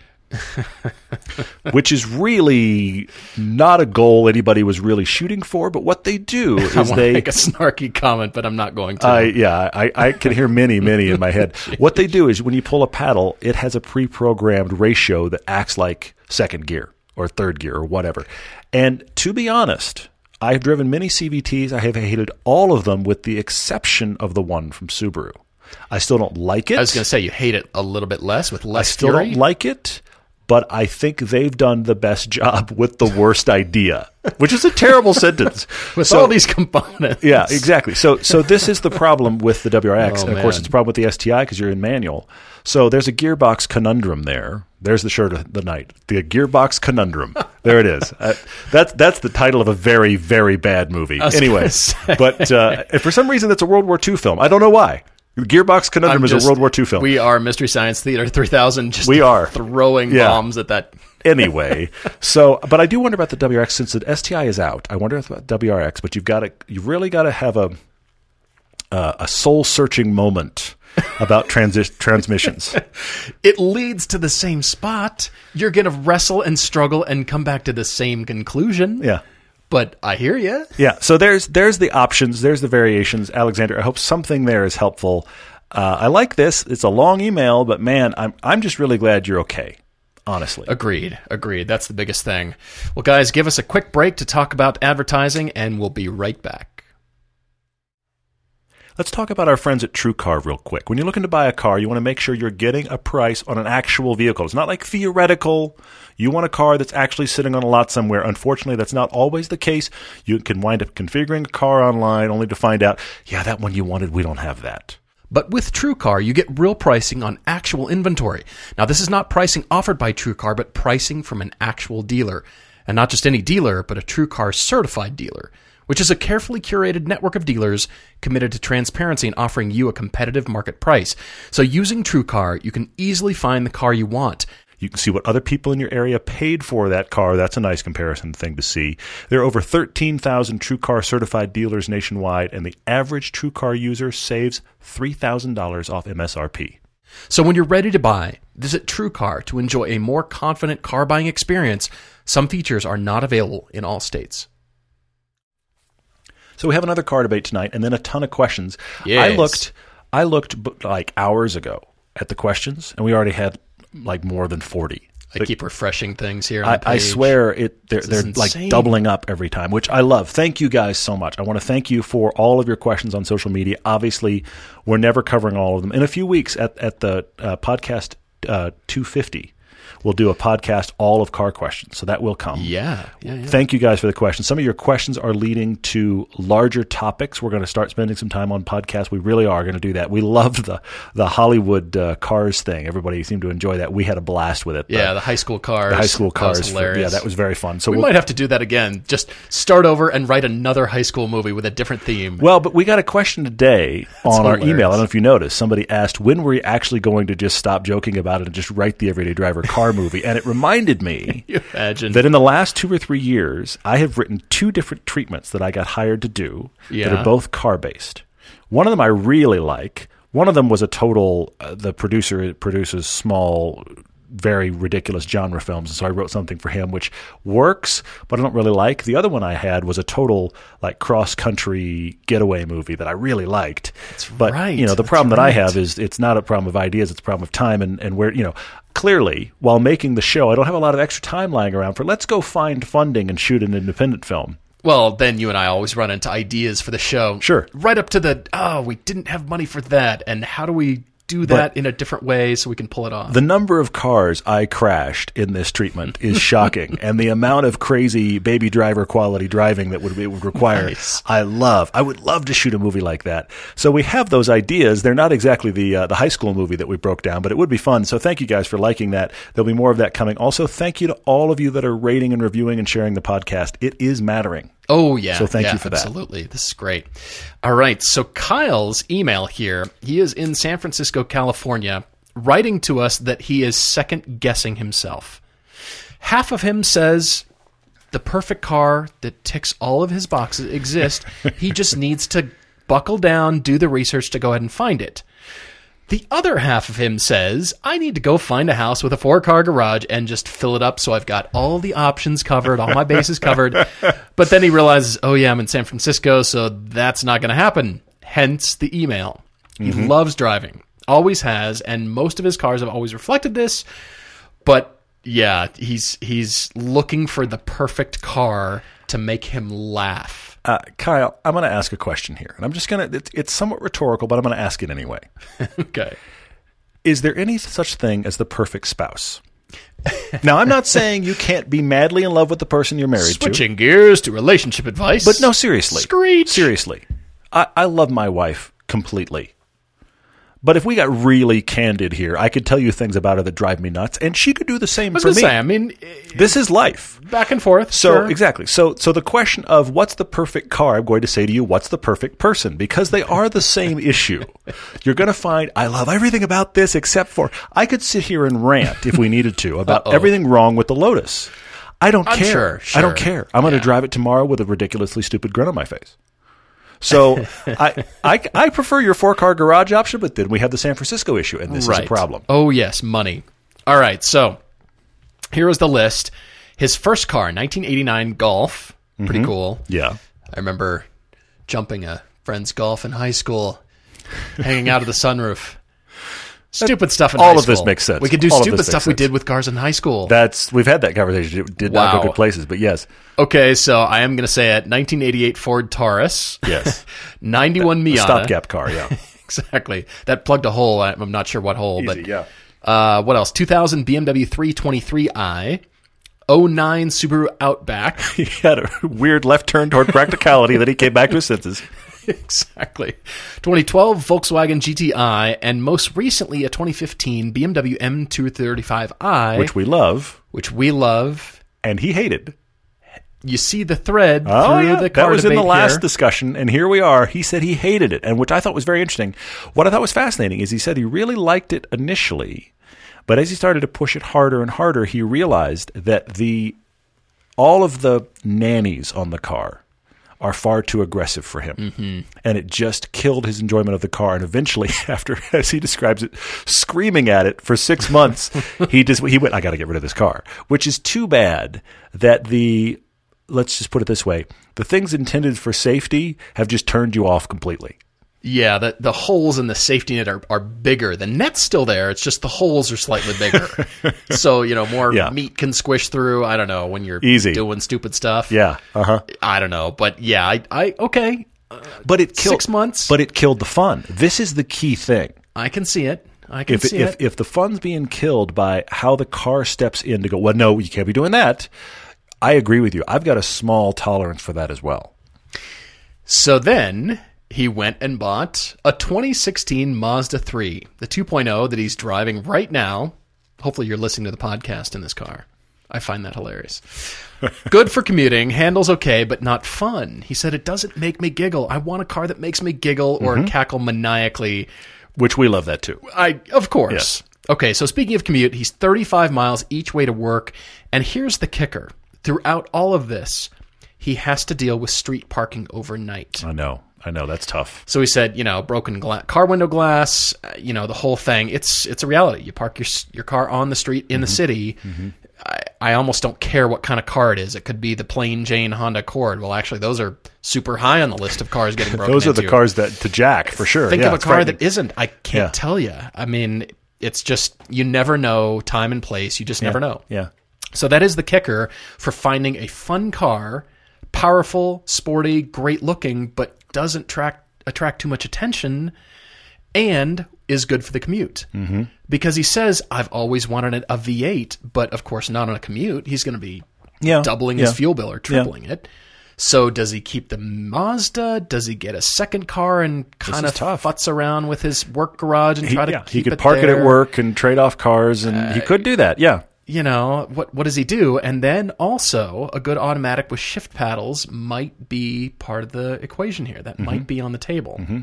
Which is really not a goal anybody was really shooting for, but what they do is I want they to make a snarky comment, but I'm not going to. I, yeah, I, I can hear many, many in my head. What they do is when you pull a paddle, it has a pre-programmed ratio that acts like second gear or third gear or whatever. And to be honest, I've driven many C V Ts. I have hated all of them with the exception of the one from Subaru. I still don't like it. I was going to say you hate it a little bit less with less I still fury. don't like it, but I think they've done the best job with the worst idea, which is a terrible sentence. With so, all these components. Yeah, exactly. So so this is the problem with the W R X. Oh, and, of course, man. it's a problem with the S T I because you're in manual. So there's a gearbox conundrum there. There's the shirt of the night. The gearbox conundrum. There it is. Uh, that's that's the title of a very, very bad movie. Anyway, but uh, for some reason, that's a World War Two film. I don't know why. The Gearbox Conundrum just, is a World War Two film. We are Mystery Science Theater three thousand. Just we are throwing yeah. bombs at that. Anyway, so but I do wonder about the W R X since the S T I is out. I wonder about W R X, but you've got to you really got to have a uh, a soul searching moment about transi- transmissions. It leads to the same spot. You're going to wrestle and struggle and come back to the same conclusion. Yeah. But I hear you. Yeah. So there's there's the options. There's the variations. Alexander, I hope something there is helpful. Uh, I like this. It's a long email, but man, I'm I'm just really glad you're okay. Honestly. Agreed. Agreed. That's the biggest thing. Well, guys, give us a quick break to talk about advertising, and we'll be right back. Let's talk about our friends at TrueCar real quick. When you're looking to buy a car, you want to make sure you're getting a price on an actual vehicle. It's not like theoretical. You want a car that's actually sitting on a lot somewhere. Unfortunately, that's not always the case. You can wind up configuring a car online only to find out, yeah, that one you wanted, we don't have that. But with TrueCar, you get real pricing on actual inventory. Now, this is not pricing offered by TrueCar, but pricing from an actual dealer. And not just any dealer, but a TrueCar certified dealer, which is a carefully curated network of dealers committed to transparency and offering you a competitive market price. So using TrueCar, you can easily find the car you want. You can see what other people in your area paid for that car. That's a nice comparison thing to see. There are over thirteen thousand TrueCar certified dealers nationwide, and the average TrueCar user saves three thousand dollars off M S R P. So when you're ready to buy, visit TrueCar to enjoy a more confident car buying experience. Some features are not available in all states. So we have another car debate tonight, and then a ton of questions. Yes. I looked, I looked like hours ago at the questions, and we already had like more than forty. I keep refreshing things here on I, the page. I swear it they're, they're is like insane. doubling up every time, which I love. Thank you guys so much. I want to thank you for all of your questions on social media. Obviously, we're never covering all of them. In a few weeks at, at the uh, podcast uh, two fifty, we'll do a podcast all of car questions. So that will come. Yeah, yeah, yeah. Thank you guys for the questions. Some of your questions are leading to larger topics. We're going to start spending some time on podcasts. We really are going to do that. We loved the the Hollywood uh, cars thing. Everybody seemed to enjoy that. We had a blast with it. Yeah, the high school cars. The high school cars. That was for- hilarious. yeah, that was very fun. So we we'll, might have to do that again. Just start over and write another high school movie with a different theme. Well, but we got a question today on our hilarious. email. I don't know if you noticed. Somebody asked, when were you actually going to just stop joking about it and just write the Everyday Driver car movie? And it reminded me you imagine that in the last two or three years, I have written two different treatments that I got hired to do Yeah. that are both car-based. One of them I really like. One of them was a total, uh, the producer produces small, very ridiculous genre films, so I wrote something for him which works, but I don't really like. The other one I had was a total like cross-country getaway movie that I really liked. That's but right. you know, the That's problem that I right. have is it's not a problem of ideas, it's a problem of time, and, and where, you know, clearly, while making the show, I don't have a lot of extra time lying around for let's go find funding and shoot an independent film. Well, then you and I always run into ideas for the show. Sure. Right up to the, oh, we didn't have money for that, and how do we do that But in a different way so we can pull it off? The number of cars I crashed in this treatment is shocking, and the amount of crazy Baby Driver quality driving that would it would require, Nice. I love. I would love to shoot a movie like that. So we have those ideas. They're not exactly the uh, the high school movie that we broke down, but it would be fun. So thank you guys for liking that. There'll be more of that coming. Also, thank you to all of you that are rating and reviewing and sharing the podcast. It is mattering. Oh, yeah. So thank yeah, you for that. Absolutely. This is great. All right. So Kyle's email here, he is in San Francisco, California, writing to us that he is second guessing himself. Half of him says the perfect car that ticks all of his boxes exists. He just needs to buckle down, do the research to go ahead and find it. The other half of him says, I need to go find a house with a four-car garage and just fill it up so I've got all the options covered, all my bases covered. But then he realizes, oh yeah, I'm in San Francisco, so that's not going to happen. Hence the email. He Mm-hmm. loves driving, always has, and most of his cars have always reflected this. But yeah, he's he's looking for the perfect car to make him laugh. Uh, Kyle, I'm going to ask a question here, and I'm just going to, it's, it's somewhat rhetorical, but I'm going to ask it anyway. Okay. Is there any such thing as the perfect spouse? Now, I'm not saying you can't be madly in love with the person you're married to. Switching gears to relationship advice. But no, seriously. Screech. Seriously. I, I love my wife completely. But if we got really candid here, I could tell you things about her that drive me nuts, and she could do the same I was for going me. to say, I mean, This is life. back and forth. So sure. exactly. So so the question of what's the perfect car, I'm going to say to you, what's the perfect person? Because they are the same issue. You're going to find I love everything about this except for I could sit here and rant if we needed to about Uh-oh. everything wrong with the Lotus. I don't I'm care. sure, I don't sure. care. I'm going to Yeah. drive it tomorrow with a ridiculously stupid grin on my face. So I, I I prefer your four car garage option, but then we have the San Francisco issue, and this right. is a problem. Oh, yes, money. All right, so here is the list. His first car, nineteen eighty-nine Golf. Pretty cool. Yeah. I remember jumping a friend's Golf in high school. hanging out of the sunroof. Stupid stuff in all high of school. this makes sense. We could do All of stupid this stuff makes we sense. did with cars in high school. That's we've had that conversation. It did not Wow. go good places, but yes, Okay, so I am going to say it. nineteen eighty-eight Ford Taurus. yes, ninety-one Miata. stopgap car. Yeah, Exactly. That plugged a hole. I'm not sure what hole, easy. but Yeah, uh, what else? two thousand B M W three twenty-three i. oh nine Subaru Outback. he had a weird left turn toward practicality that he came back to his senses. Exactly. twenty twelve Volkswagen G T I, and most recently a twenty fifteen B M W M two thirty-five i, Which we love, which we love. and he hated. You see the thread Oh, through yeah. the car that was in the debate last here. discussion, and here we are. He said he hated it, and which I thought was very interesting. What I thought was fascinating is he said he really liked it initially, but as he started to push it harder and harder, he realized that the all of the nannies on the car are far too aggressive for him, mm-hmm. and it just killed his enjoyment of the car. And eventually, after, as he describes it, screaming at it for six months, he just he went, "I got to get rid of this car," which is too bad that the let's just put it this way: the things intended for safety have just turned you off completely. Yeah, the, the holes in the safety net are, are bigger. The net's still there. It's just the holes are slightly bigger. So, you know, more Yeah. meat can squish through. I don't know, when you're Easy. doing stupid stuff. Yeah, uh huh. I don't know. But yeah, I, I okay. But it killed Six months. But it killed the fun. This is the key thing. I can see it. I can If see if it. if the fun's being killed by how the car steps in to go, well, no, you can't be doing that. I agree with you. I've got a small tolerance for that as well. So then he went and bought a twenty sixteen Mazda three, the two point oh that he's driving right now. Hopefully you're listening to the podcast in this car. I find that hilarious. Good for commuting, handles okay, but not fun. He said, it doesn't make me giggle. I want a car that makes me giggle or cackle maniacally. Which we love that too. I, of course. Yes. Okay, so speaking of commute, he's thirty-five miles each way to work. And here's the kicker. Throughout all of this, he has to deal with street parking overnight. I know. I know. That's tough. So he said, you know, broken gla- car window glass, uh, you know, the whole thing. It's it's a reality. You park your s- your car on the street in mm-hmm. the city. Mm-hmm. I, I almost don't care what kind of car it is. It could be the plain Jane Honda Accord. Well, actually, those are super high on the list of cars getting broken Those are into. the cars that to jack for sure. Think yeah, of a it's car frightening. that isn't. I can't Yeah. tell you. I mean, it's just, you never know time and place. You just never know. Yeah. So that is the kicker for finding a fun car, powerful, sporty, great looking, but doesn't track, attract too much attention, and is good for the commute. Mm-hmm. Because he says, I've always wanted a V eight, but of course not on a commute. He's going to be Yeah. doubling Yeah. his fuel bill or tripling it. So does he keep the Mazda? Does he get a second car and kind is of tough. futz around with his work garage and He, try to yeah, keep he could it park it there? at work and trade off cars, and he could do that. Yeah. You know, what what does he do? And then also, a good automatic with shift paddles might be part of the equation here. That mm-hmm. might be on the table. Mm-hmm.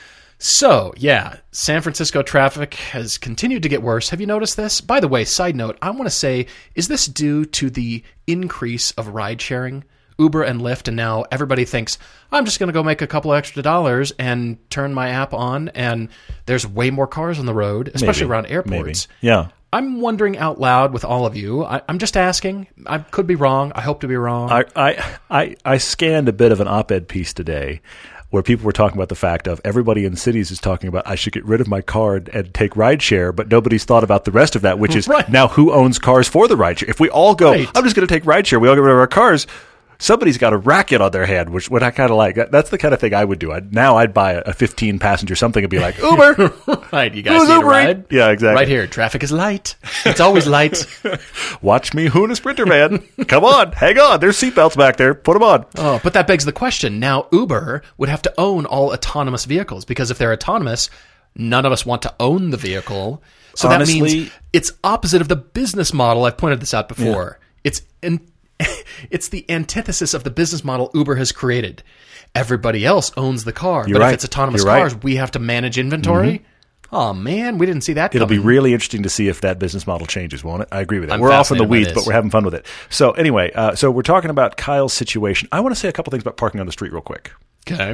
So, yeah, San Francisco traffic has continued to get worse. Have you noticed this? By the way, side note, I want to say, is this due to the increase of ride sharing? Uber and Lyft, and now everybody thinks, I'm just going to go make a couple extra dollars and turn my app on, and there's way more cars on the road, especially Maybe. around airports. Maybe. Yeah. I'm wondering out loud with all of you. I, I'm just asking. I could be wrong. I hope to be wrong. I, I, I, I scanned a bit of an op-ed piece today where people were talking about the fact of everybody in cities is talking about I should get rid of my car and, and take rideshare, but nobody's thought about the rest of that, which is Right. now who owns cars for the rideshare? If we all go, Right. I'm just going to take rideshare, we all get rid of our cars, somebody's got a racket on their hand, which what I kind of like. That- That's the kind of thing I would do. I'd, now I'd buy a fifteen passenger something and be like, Uber! Right, you guys Who's need a Ubering? ride? Yeah, exactly. Right here. Traffic is light. It's always light. Watch me hoon a Sprinter van. Come on, hang on. There's seatbelts back there. Put them on. Oh, but that begs the question. Now, Uber would have to own all autonomous vehicles, because if they're autonomous, none of us want to own the vehicle. So Honestly- that means it's opposite of the business model. I've pointed this out before. It's in, it's the antithesis of the business model Uber has created. Everybody else owns the car, You're but right. if it's autonomous You're right. cars, we have to manage inventory. Mm-hmm. Oh man, we didn't see that. It'll be coming. really interesting to see if that business model changes, won't it? I agree with that. I'm We're off in the fascinated by weeds, this. but we're having fun with it. So anyway, uh, so we're talking about Kyle's situation. I want to say a couple things about parking on the street real quick. Okay.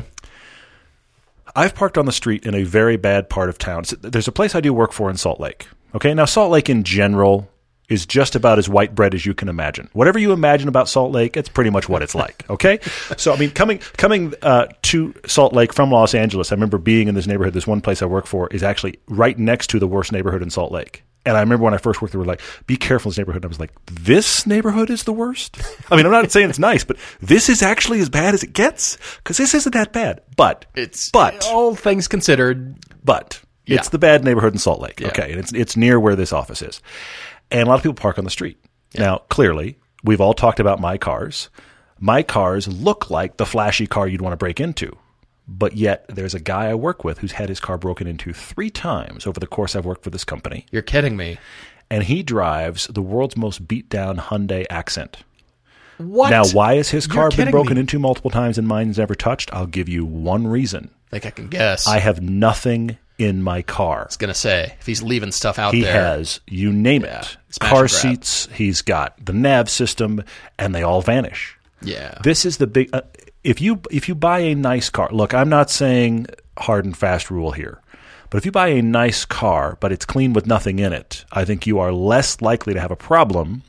I've parked on the street in a very bad part of town. So there's a place I do work for in Salt Lake. Okay, now Salt Lake in general is just about as white bread as you can imagine. Whatever you imagine about Salt Lake, it's pretty much what it's like, okay? So, I mean, coming coming uh, to Salt Lake from Los Angeles, I remember being in this neighborhood. This one place I work for is actually right next to the worst neighborhood in Salt Lake. And I remember when I first worked there, we were like, be careful in this neighborhood. And I was like, this neighborhood is the worst? I mean, I'm not saying it's nice, but this is actually as bad as it gets? Because this isn't that bad. But, It's but, all things considered. but, Yeah. it's the bad neighborhood in Salt Lake, Yeah. okay? And it's it's near where this office is. And a lot of people park on the street. Yeah. Now, clearly, we've all talked about my cars. My cars look like the flashy car you'd want to break into. But yet, there's a guy I work with who's had his car broken into three times over the course I've worked for this company. You're kidding me. And he drives the world's most beat-down Hyundai Accent. What? Now, why has his You're car been kidding broken me. into multiple times and mine's never touched? I'll give you one reason. I think I can guess. I have nothing in my car. I was going to say, if he's leaving stuff out He there. has, you name Yeah, it, smash car and grab. seats, he's got the nav system, and they all vanish. Yeah. This is the big uh, if you if you buy a nice car. Look, I'm not saying hard and fast rule here. But if you buy a nice car but it's clean with nothing in it, I think you are less likely to have a problem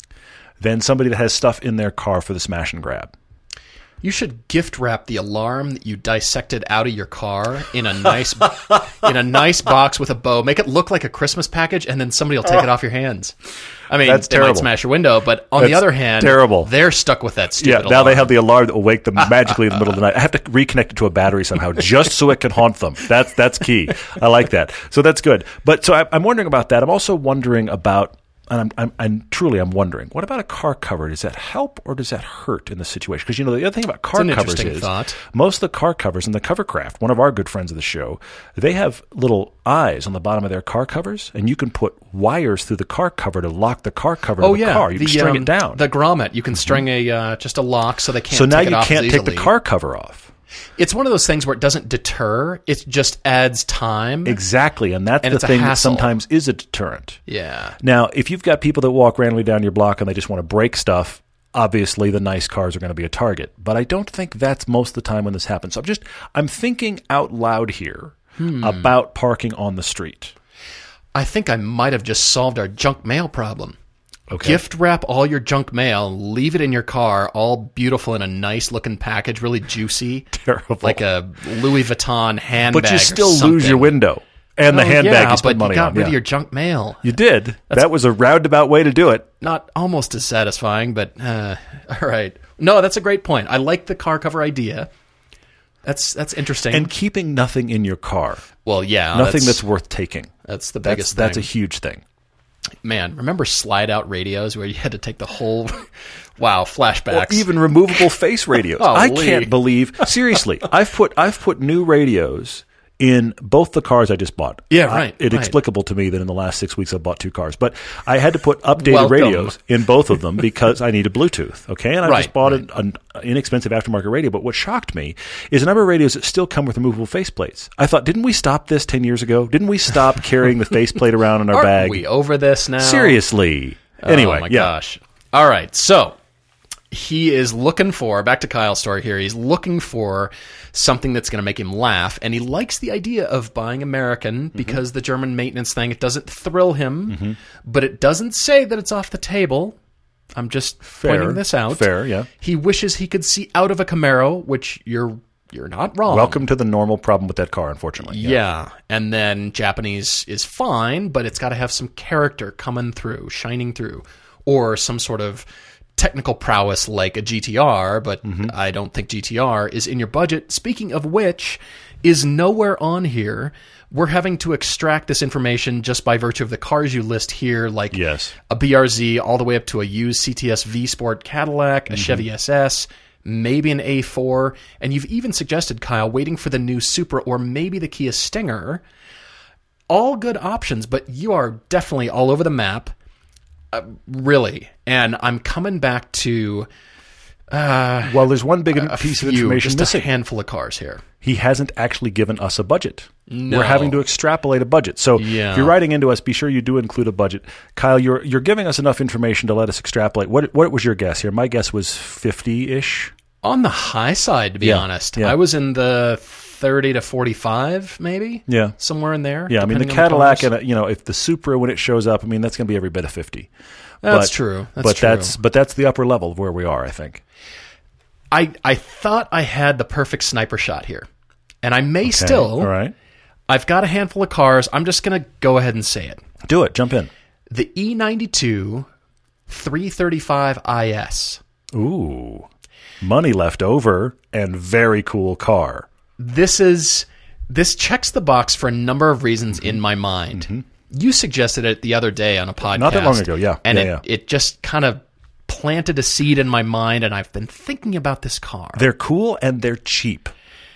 than somebody that has stuff in their car for the smash and grab. You should gift wrap the alarm that you dissected out of your car in a nice in a nice box with a bow. Make it look like a Christmas package, and then somebody will take it off your hands. I mean, That's they might terrible. smash your window, but on the That's other hand, terrible. they're stuck with that stupid Yeah, alarm. now they have the alarm that will wake them magically in the middle of the night. I have to reconnect it to a battery somehow just so it can haunt them. That's that's key. I like that. So that's good. But so I, I'm wondering about that. I'm also wondering about, and I'm, I'm, I'm truly I'm wondering, what about a car cover? Does that help or does that hurt in the situation? Because you know the other thing about car an covers interesting is thought. most of the car covers in the Covercraft, one of our good friends of the show, they have little eyes on the bottom of their car covers, and you can put wires through the car cover to lock the car cover Oh to the yeah, car. You the, can string um, it down. The grommet, you can string a uh, just a lock so they can't. so now take it you off can't as take the easily. car cover off. It's one of those things where it doesn't deter; it just adds time. Exactly, and that's And the it's a thing that hassle. sometimes is a deterrent. Yeah. Now, if you've got people that walk randomly down your block and they just want to break stuff, obviously the nice cars are going to be a target. But I don't think that's most of the time when this happens. So I'm just I'm thinking out loud here Hmm. about parking on the street. I think I might have just solved our junk mail problem. Okay. Gift wrap all your junk mail, leave it in your car, all beautiful in a nice looking package, really juicy. Terrible. Like a Louis Vuitton handbag. But you or still lose something. your window and the Oh, handbag yeah, you spent but money you got on. rid Yeah. of your junk mail. You did. That was a roundabout way to do it. Not almost as satisfying, but uh, all right. No, that's a great point. I like the car cover idea. That's that's interesting. And keeping nothing in your car. well, yeah, Nothing that's, that's worth taking. that's the That's, biggest that's a thing. huge thing. Man, remember slide out radios where you had to take the whole wow flashbacks. Or even removable face radios. Oh, I Lee. can't believe seriously. I've put I've put new radios in both the cars I just bought. Yeah, I- right, It's right. inexplicable to me that in the last six weeks I've bought two cars, but I had to put updated Welcome. radios in both of them because I needed Bluetooth. Okay, and I Right, just bought right. an, an inexpensive aftermarket radio. But what shocked me is a number of radios that still come with removable faceplates. I thought, didn't we stop this ten years ago? Didn't we stop carrying the faceplate around in our Aren't bag? we over this now? Seriously. Anyway, oh my yeah. gosh. All right, so he is looking for, back to Kyle's story here, he's looking for something that's going to make him laugh, and he likes the idea of buying American Mm-hmm. because the German maintenance thing, it doesn't thrill him, but it doesn't say that it's off the table. I'm just pointing this out. Fair, yeah. He wishes he could see out of a Camaro, which you're you're not wrong. Welcome to the normal problem with that car, unfortunately. Yeah. And then Japanese is fine, but it's got to have some character coming through, shining through, or some sort of technical prowess like a G T R, but I don't think G T R is in your budget. Speaking of which, is nowhere on here. We're having to extract this information just by virtue of the cars you list here, like Yes. a B R Z all the way up to a used C T S V Sport Cadillac, a Chevy S S, maybe an A four, and you've even suggested, Kyle, waiting for the new Supra or maybe the Kia Stinger. All good options, but you are definitely all over the map, uh, really. And I'm coming back to Well, there's one big a piece of few, information just missing. a handful of cars here. He hasn't actually given us a budget. No. We're having to extrapolate a budget. So Yeah. if you're writing into us, be sure you do include a budget. Kyle, you're you're giving us enough information to let us extrapolate. What what was your guess here? My guess was fifty-ish. On the high side, to be Yeah, honest. yeah. I was in the thirty to forty-five, maybe. Yeah, somewhere in there. Yeah, I mean the Cadillac, and you know, if the Supra when it shows up, I mean that's going to be every bit of fifty. That's but, true. That's but true. that's but that's the upper level of where we are, I think. I I thought I had the perfect sniper shot here, and I may Okay, still. All right, I've got a handful of cars. I'm just going to go ahead and say it. do it. Jump in. The E ninety-two three thirty-five I S. Ooh, money left over and very cool car. This is this checks the box for a number of reasons in my mind. Mm-hmm. You suggested it the other day on a podcast. Not that long ago, yeah. And yeah, it, yeah. it just kind of planted a seed in my mind, and I've been thinking about this car. They're cool and they're cheap.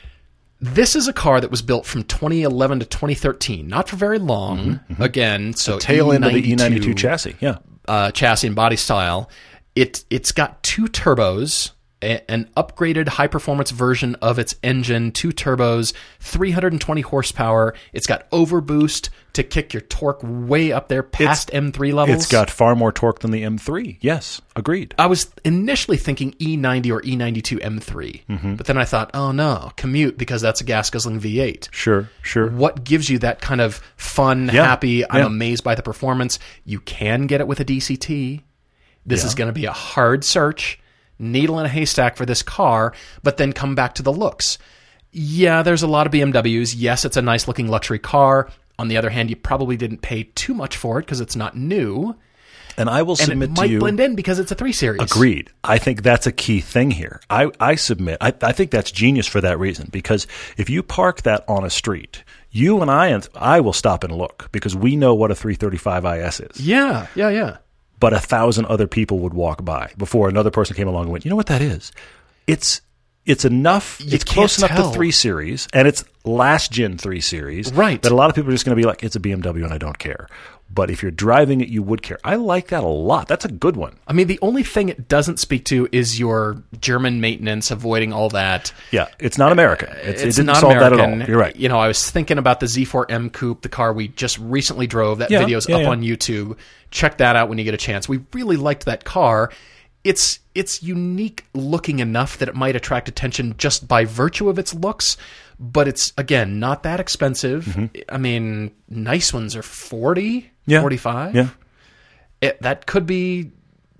This is a car that was built from twenty eleven to twenty thirteen, not for very long. Mm-hmm, mm-hmm. Again, so the tail end of the E ninety-two chassis, yeah, uh, chassis and body style. It it's got two turbos, a, an upgraded high performance version of its engine, two turbos, three hundred twenty horsepower. It's got overboost to kick your torque way up there past it's, M three levels. It's got far more torque than the M three. Yes, agreed. I was initially thinking E ninety or E ninety-two M three, mm-hmm. but then I thought, oh no, commute, because that's a gas guzzling V eight. Sure, sure. What gives you that kind of fun, yeah, happy, I'm yeah. amazed by the performance? You can get it with a D C T. This yeah. is going to be a hard search, needle in a haystack for this car, but then come back to the looks. Yeah, there's a lot of B M Ws. Yes, it's a nice looking luxury car. On the other hand, you probably didn't pay too much for it because it's not new. And I will and submit it to might you, blend in because it's a three series. Agreed. I think that's a key thing here. I, I submit. I, I think that's genius for that reason, because if you park that on a street, you and I and I will stop and look because we know what a three thirty-five I S is. Yeah, yeah, yeah. But a thousand other people would walk by before another person came along and went, you know what that is? It's it's enough. You it's close enough tell. to three series, and it's last gen three series. Right. That a lot of people are just going to be like, it's a B M W and I don't care. But if you're driving it, you would care. I like that a lot. That's a good one. I mean, the only thing it doesn't speak to is your German maintenance, avoiding all that. Yeah, it's not American. It's, it's it didn't not solve American. that at all. You're right. You know, I was thinking about the Z four M Coupe, the car we just recently drove. That yeah, video's yeah, up yeah. on YouTube. Check that out when you get a chance. We really liked that car. It's it's unique looking enough that it might attract attention just by virtue of its looks, but it's, again, not that expensive. Mm-hmm. I mean, nice ones are forty, yeah. forty-five. Yeah. It, that could be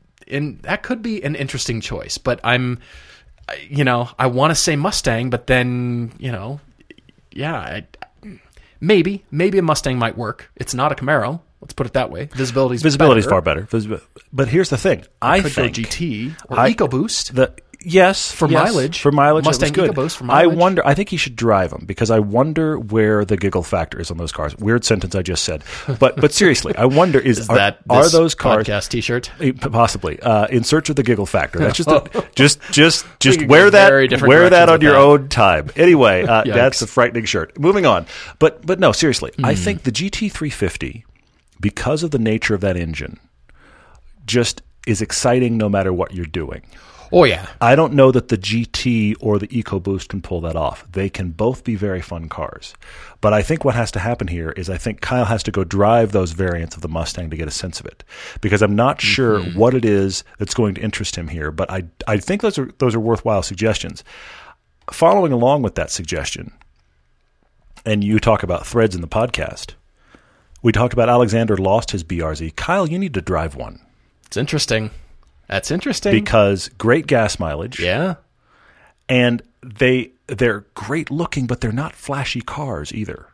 in that could be an interesting choice, but I'm you know, I want to say Mustang, but then, you know, yeah, I, maybe maybe a Mustang might work. It's not a Camaro. Let's put it that way. Visibility's Visibility's better. far better. Visibi- but here's the thing. I could think go G T or I, EcoBoost. The yes for yes, mileage. For mileage, Mustang it was good. EcoBoost for mileage. I wonder. I think he should drive them because I wonder where the giggle factor is on those cars. Weird sentence I just said, but but seriously, I wonder is, is are, that are this those cars podcast T-shirt? Possibly uh, in search of the giggle factor. That's just a, just just just We wear that wear that on with your that. own time. Anyway, uh, Yikes. that's a frightening shirt. Moving on, but but no, seriously, Mm. I think the G T three fifty, because of the nature of that engine, just is exciting no matter what you're doing. Oh, yeah. I don't know that the G T or the EcoBoost can pull that off. They can both be very fun cars. But I think what has to happen here is I think Kyle has to go drive those variants of the Mustang to get a sense of it. Because I'm not sure Mm-hmm. what it is that's going to interest him here. But I, I think those are, those are worthwhile suggestions. Following along with that suggestion, and you talk about threads in the podcast, we talked about Alexander lost his B R Z. Kyle, you need to drive one. It's interesting. That's interesting. Because great gas mileage. Yeah. And they they're great looking, but they're not flashy cars either.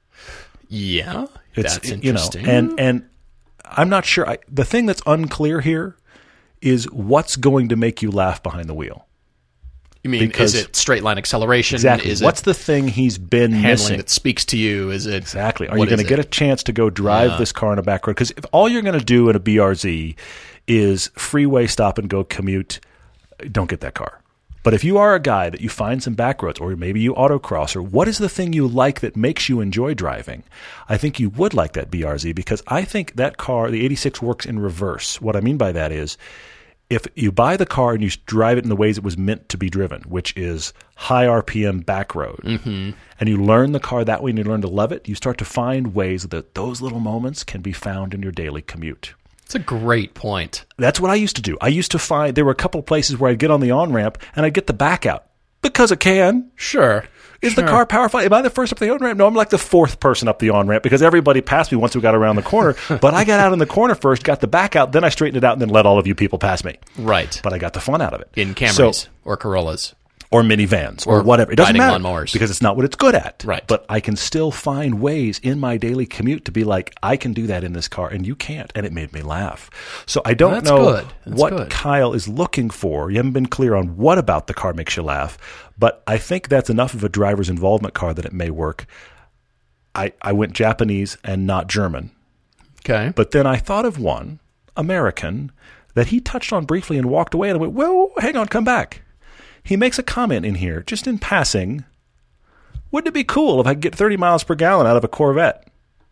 Yeah. It's, that's you know, interesting. and and I'm not sure. I, the thing that's unclear here is what's going to make you laugh behind the wheel. You mean, because- is it straight line acceleration? Exactly. Is What's it the thing he's been handling missing? that speaks to you? Is it Exactly. Are what you going is to get it? a chance to go drive Yeah. this car on a back road? Because if all you're going to do in a B R Z is freeway stop and go commute, don't get that car. But if you are a guy that you find some back roads, or maybe you autocross, or what is the thing you like that makes you enjoy driving, I think you would like that B R Z, because I think that car, the eighty-six, works in reverse. What I mean by that is, if you buy the car and you drive it in the ways it was meant to be driven, which is high R P M back road, mm-hmm. and you learn the car that way and you learn to love it, you start to find ways that those little moments can be found in your daily commute. It's a great point. That's what I used to do. I used to find there were a couple of places where I'd get on the on-ramp and I'd get the back out. Because it can. Sure. Is sure. the car powerful? Am I the first up the on-ramp? No, I'm like the fourth person up the on-ramp because everybody passed me once we got around the corner. But I got out in the corner first, got the back out, then I straightened it out and then let all of you people pass me. Right. But I got the fun out of it. In Camrys So- or Corollas. Or minivans, or, Or whatever. It doesn't riding matter lawnmowers. because it's not what it's good at. Right. But I can still find ways in my daily commute to be like, I can do that in this car, and you can't. And it made me laugh. So I don't That's know good. That's what good. Kyle is looking for. You haven't been clear on what about the car makes you laugh. But I think that's enough of a driver's involvement car that it may work. I, I went Japanese and not German. Okay. But then I thought of one, American, that he touched on briefly and walked away. And I went, whoa, hang on, come back. He makes a comment in here, just in passing. Wouldn't it be cool if I could get thirty miles per gallon out of a Corvette?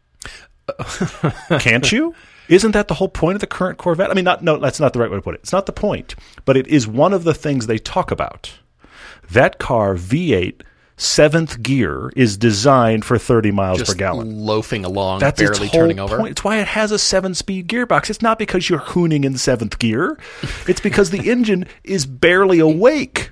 Can't you? Isn't that the whole point of the current Corvette? I mean, not no, that's not the right way to put it. It's not the point, but it is one of the things they talk about. That car, V eight, seventh gear, is designed for thirty miles Just per gallon. loafing along, That's barely its whole turning over. point. It's why it has a seven-speed gearbox. It's not because you're hooning in seventh gear. It's because the engine is barely awake.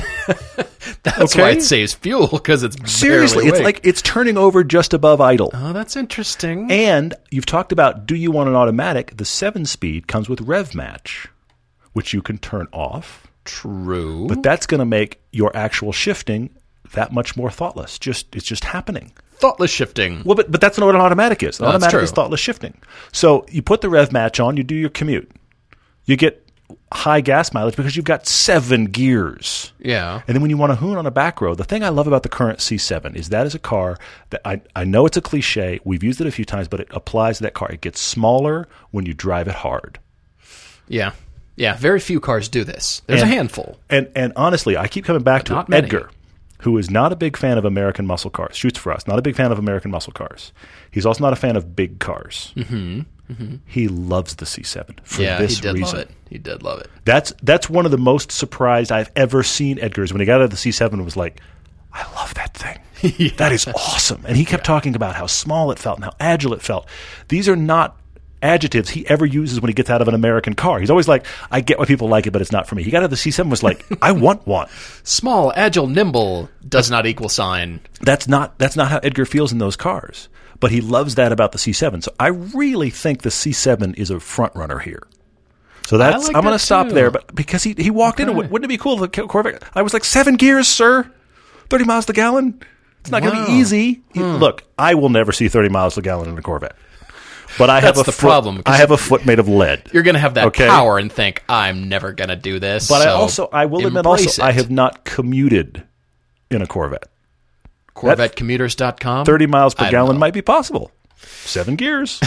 That's Okay? why it saves fuel, because it's Seriously, barely it's awake. like it's turning over just above idle. Oh, that's interesting. And you've talked about, do you want an automatic? The seven-speed comes with Rev Match, which you can turn off. True. But that's going to make your actual shifting that much more thoughtless. Just It's just happening. Thoughtless shifting. Well, but, but that's not what an automatic is. An No, that's automatic true. is thoughtless shifting. So you put the Rev Match on, you do your commute. You get high gas mileage because you've got seven gears. Yeah. And then when you want to hoon on a back road, the thing I love about the current C seven is that is a car that I, I know it's a cliche. We've used it a few times, but it applies to that car. It gets smaller when you drive it hard. Yeah. Yeah. Very few cars do this. There's And- a handful. And and honestly, I keep coming back to not it. many. Edgar, who is not a big fan of American muscle cars, shoots for us, not a big fan of American muscle cars. He's also not a fan of big cars. Mm-hmm. Mm-hmm. He loves the C seven for Yeah, this he did reason. love it. He did love it. That's that's one of the most surprised I've ever seen Edgar is when he got out of the C seven and was like, I love that thing. Yeah. That is awesome. And he kept talking about how small it felt and how agile it felt. These are not adjectives he ever uses when he gets out of an American car. He's always like, I get why people like it, but it's not for me. He got out of the C seven and was like, I want one. Small, agile, nimble does not equal sign. That's not that's not how Edgar feels in those cars. But he loves that about the C seven. So I really think the C seven is a front runner here. So that's like I'm going to that stop too. there, but because he he walked in and went, wouldn't it be cool if a Corvette? I was like, seven gears, sir, thirty miles to the gallon. It's not going to Wow. be easy. Look, I will never see thirty miles to the gallon in a Corvette. But I That's have a the foot, problem, 'cause I have a foot made of lead. You're going to have that Okay. power and think, I'm never going to do this. But I so also I will admit embrace also it. I have not commuted in a Corvette. Corvette Commuters dot com. thirty miles per I don't gallon know. might be possible. Seven gears.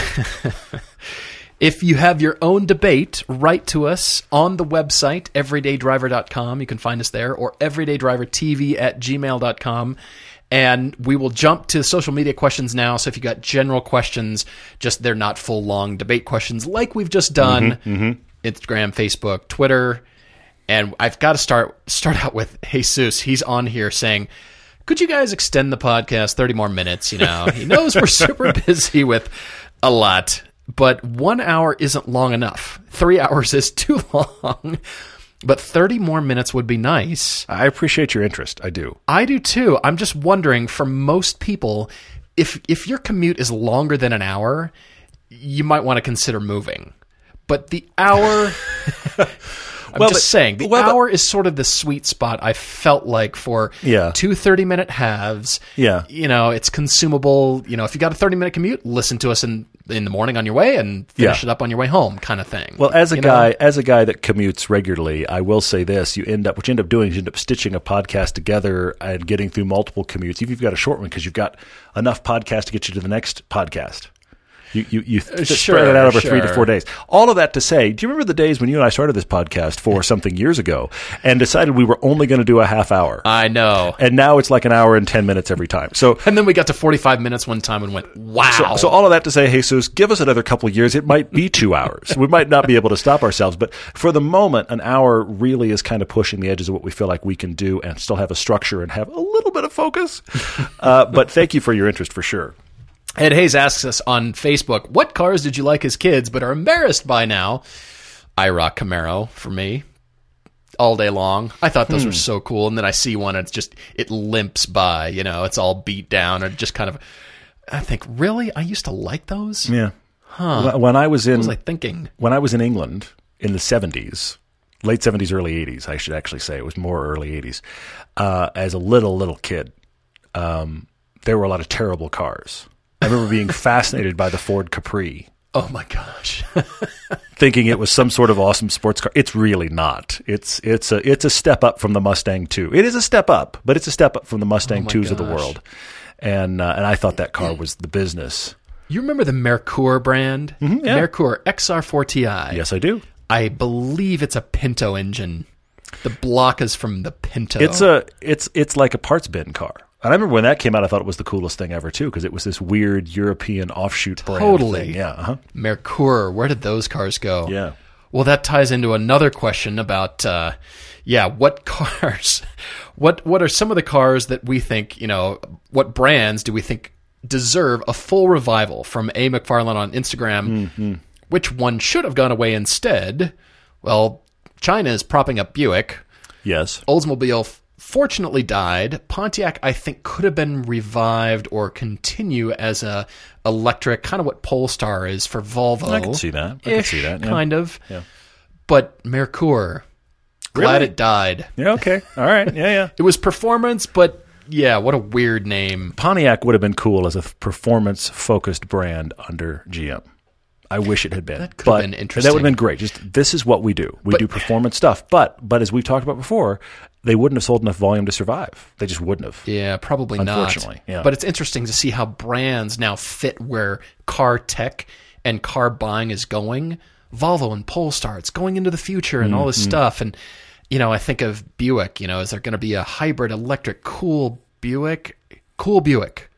If you have your own debate, write to us on the website, everyday driver dot com. You can find us there, or everydaydrivertv at gmail dot com. And we will jump to social media questions now. So if you got general questions, just they're not full long debate questions like we've just done. Mm-hmm, Instagram, Facebook, Twitter. And I've got to start start out with Jesus. He's on here saying, could you guys extend the podcast thirty more minutes? You know, he knows we're super busy with a lot, but one hour isn't long enough. Three hours is too long, but thirty more minutes would be nice. I appreciate your interest. I do. I do too. I'm just wondering, for most people, if if your commute is longer than an hour, you might want to consider moving. But the hour... I'm Well, just but- saying, the well, but- hour is sort of the sweet spot I felt like for Yeah. two thirty-minute halves. Yeah. You know, it's consumable. You know, if you got a thirty-minute commute, listen to us in in the morning on your way and finish Yeah. it up on your way home kind of thing. Well, as a You know? guy, as a guy that commutes regularly, I will say this: you end up, what you end up doing is you end up stitching a podcast together and getting through multiple commutes. Even if you've got a short one, because you've got enough podcast to get you to the next podcast. You you, you th- Sure, spread it out over three to sure. four days. All of that to say, do you remember the days when you and I started this podcast for something years ago and decided we were only going to do a half hour? I know. And now it's like an hour and ten minutes every time. So And then we got to forty-five minutes one time and went, wow. So, so all of that to say, Jesus, give us another couple of years. It might be two hours. We might not be able to stop ourselves. But for the moment, an hour really is kind of pushing the edges of what we feel like we can do and still have a structure and have a little bit of focus. Uh, but thank you for your interest for sure. Ed Hayes asks us on Facebook, what cars did you like as kids but are embarrassed by now? I rock Camaro for me. all day long. I thought those hmm. were so cool. And then I see one and it's just, it limps by, you know, it's all beat down and just kind of, I think, really? I used to like those? Yeah. Huh. When I was in, what was I thinking? When I was in England in the seventies, late seventies, early eighties, I should actually say, it was more early eighties, uh, as a little, little kid, um, there were a lot of terrible cars. I remember being fascinated by the Ford Capri. Oh my gosh. Thinking it was some sort of awesome sports car. It's really not. It's it's a it's a step up from the Mustang two. It is a step up, but it's a step up from the Mustang oh twos gosh. of the world. And uh, and I thought that car was the business. You remember the Merkur brand? Mm-hmm, yeah. Merkur X R four T I. Yes, I do. I believe it's a Pinto engine. The block is from the Pinto. It's a it's it's like a parts bin car. And I remember when that came out, I thought it was the coolest thing ever, too, because it was this weird European offshoot brand Totally. thing. Yeah, uh-huh. Merkur, where did those cars go? Yeah. Well, that ties into another question about, uh, yeah, what cars, what what are some of the cars that we think, you know, what brands do we think deserve a full revival? From A. McFarlane on Instagram, mm-hmm. which one should have gone away instead? Well, China is propping up Buick. Yes. Oldsmobile fortunately died. Pontiac, I think, could have been revived or continue as a electric, kind of what Polestar is for Volvo. I can see that. I can see that. Yeah. Kind of. Yeah. But Merkur, glad Really? it died. Yeah, okay. All right. Yeah, yeah. It was performance, but yeah, what a weird name. Pontiac would have been cool as a performance-focused brand under G M. I wish it had been. That could but have been interesting. That would have been great. Just this is what we do. We But- do performance stuff. But but as we've talked about before, they wouldn't have sold enough volume to survive. They just wouldn't have. Yeah, probably not. Unfortunately, yeah. But it's interesting to see how brands now fit where car tech and car buying is going. Volvo and Polestar, it's going into the future and all this Mm-hmm. stuff. And, you know, I think of Buick, you know, is there going to be a hybrid electric cool Buick? Cool Buick.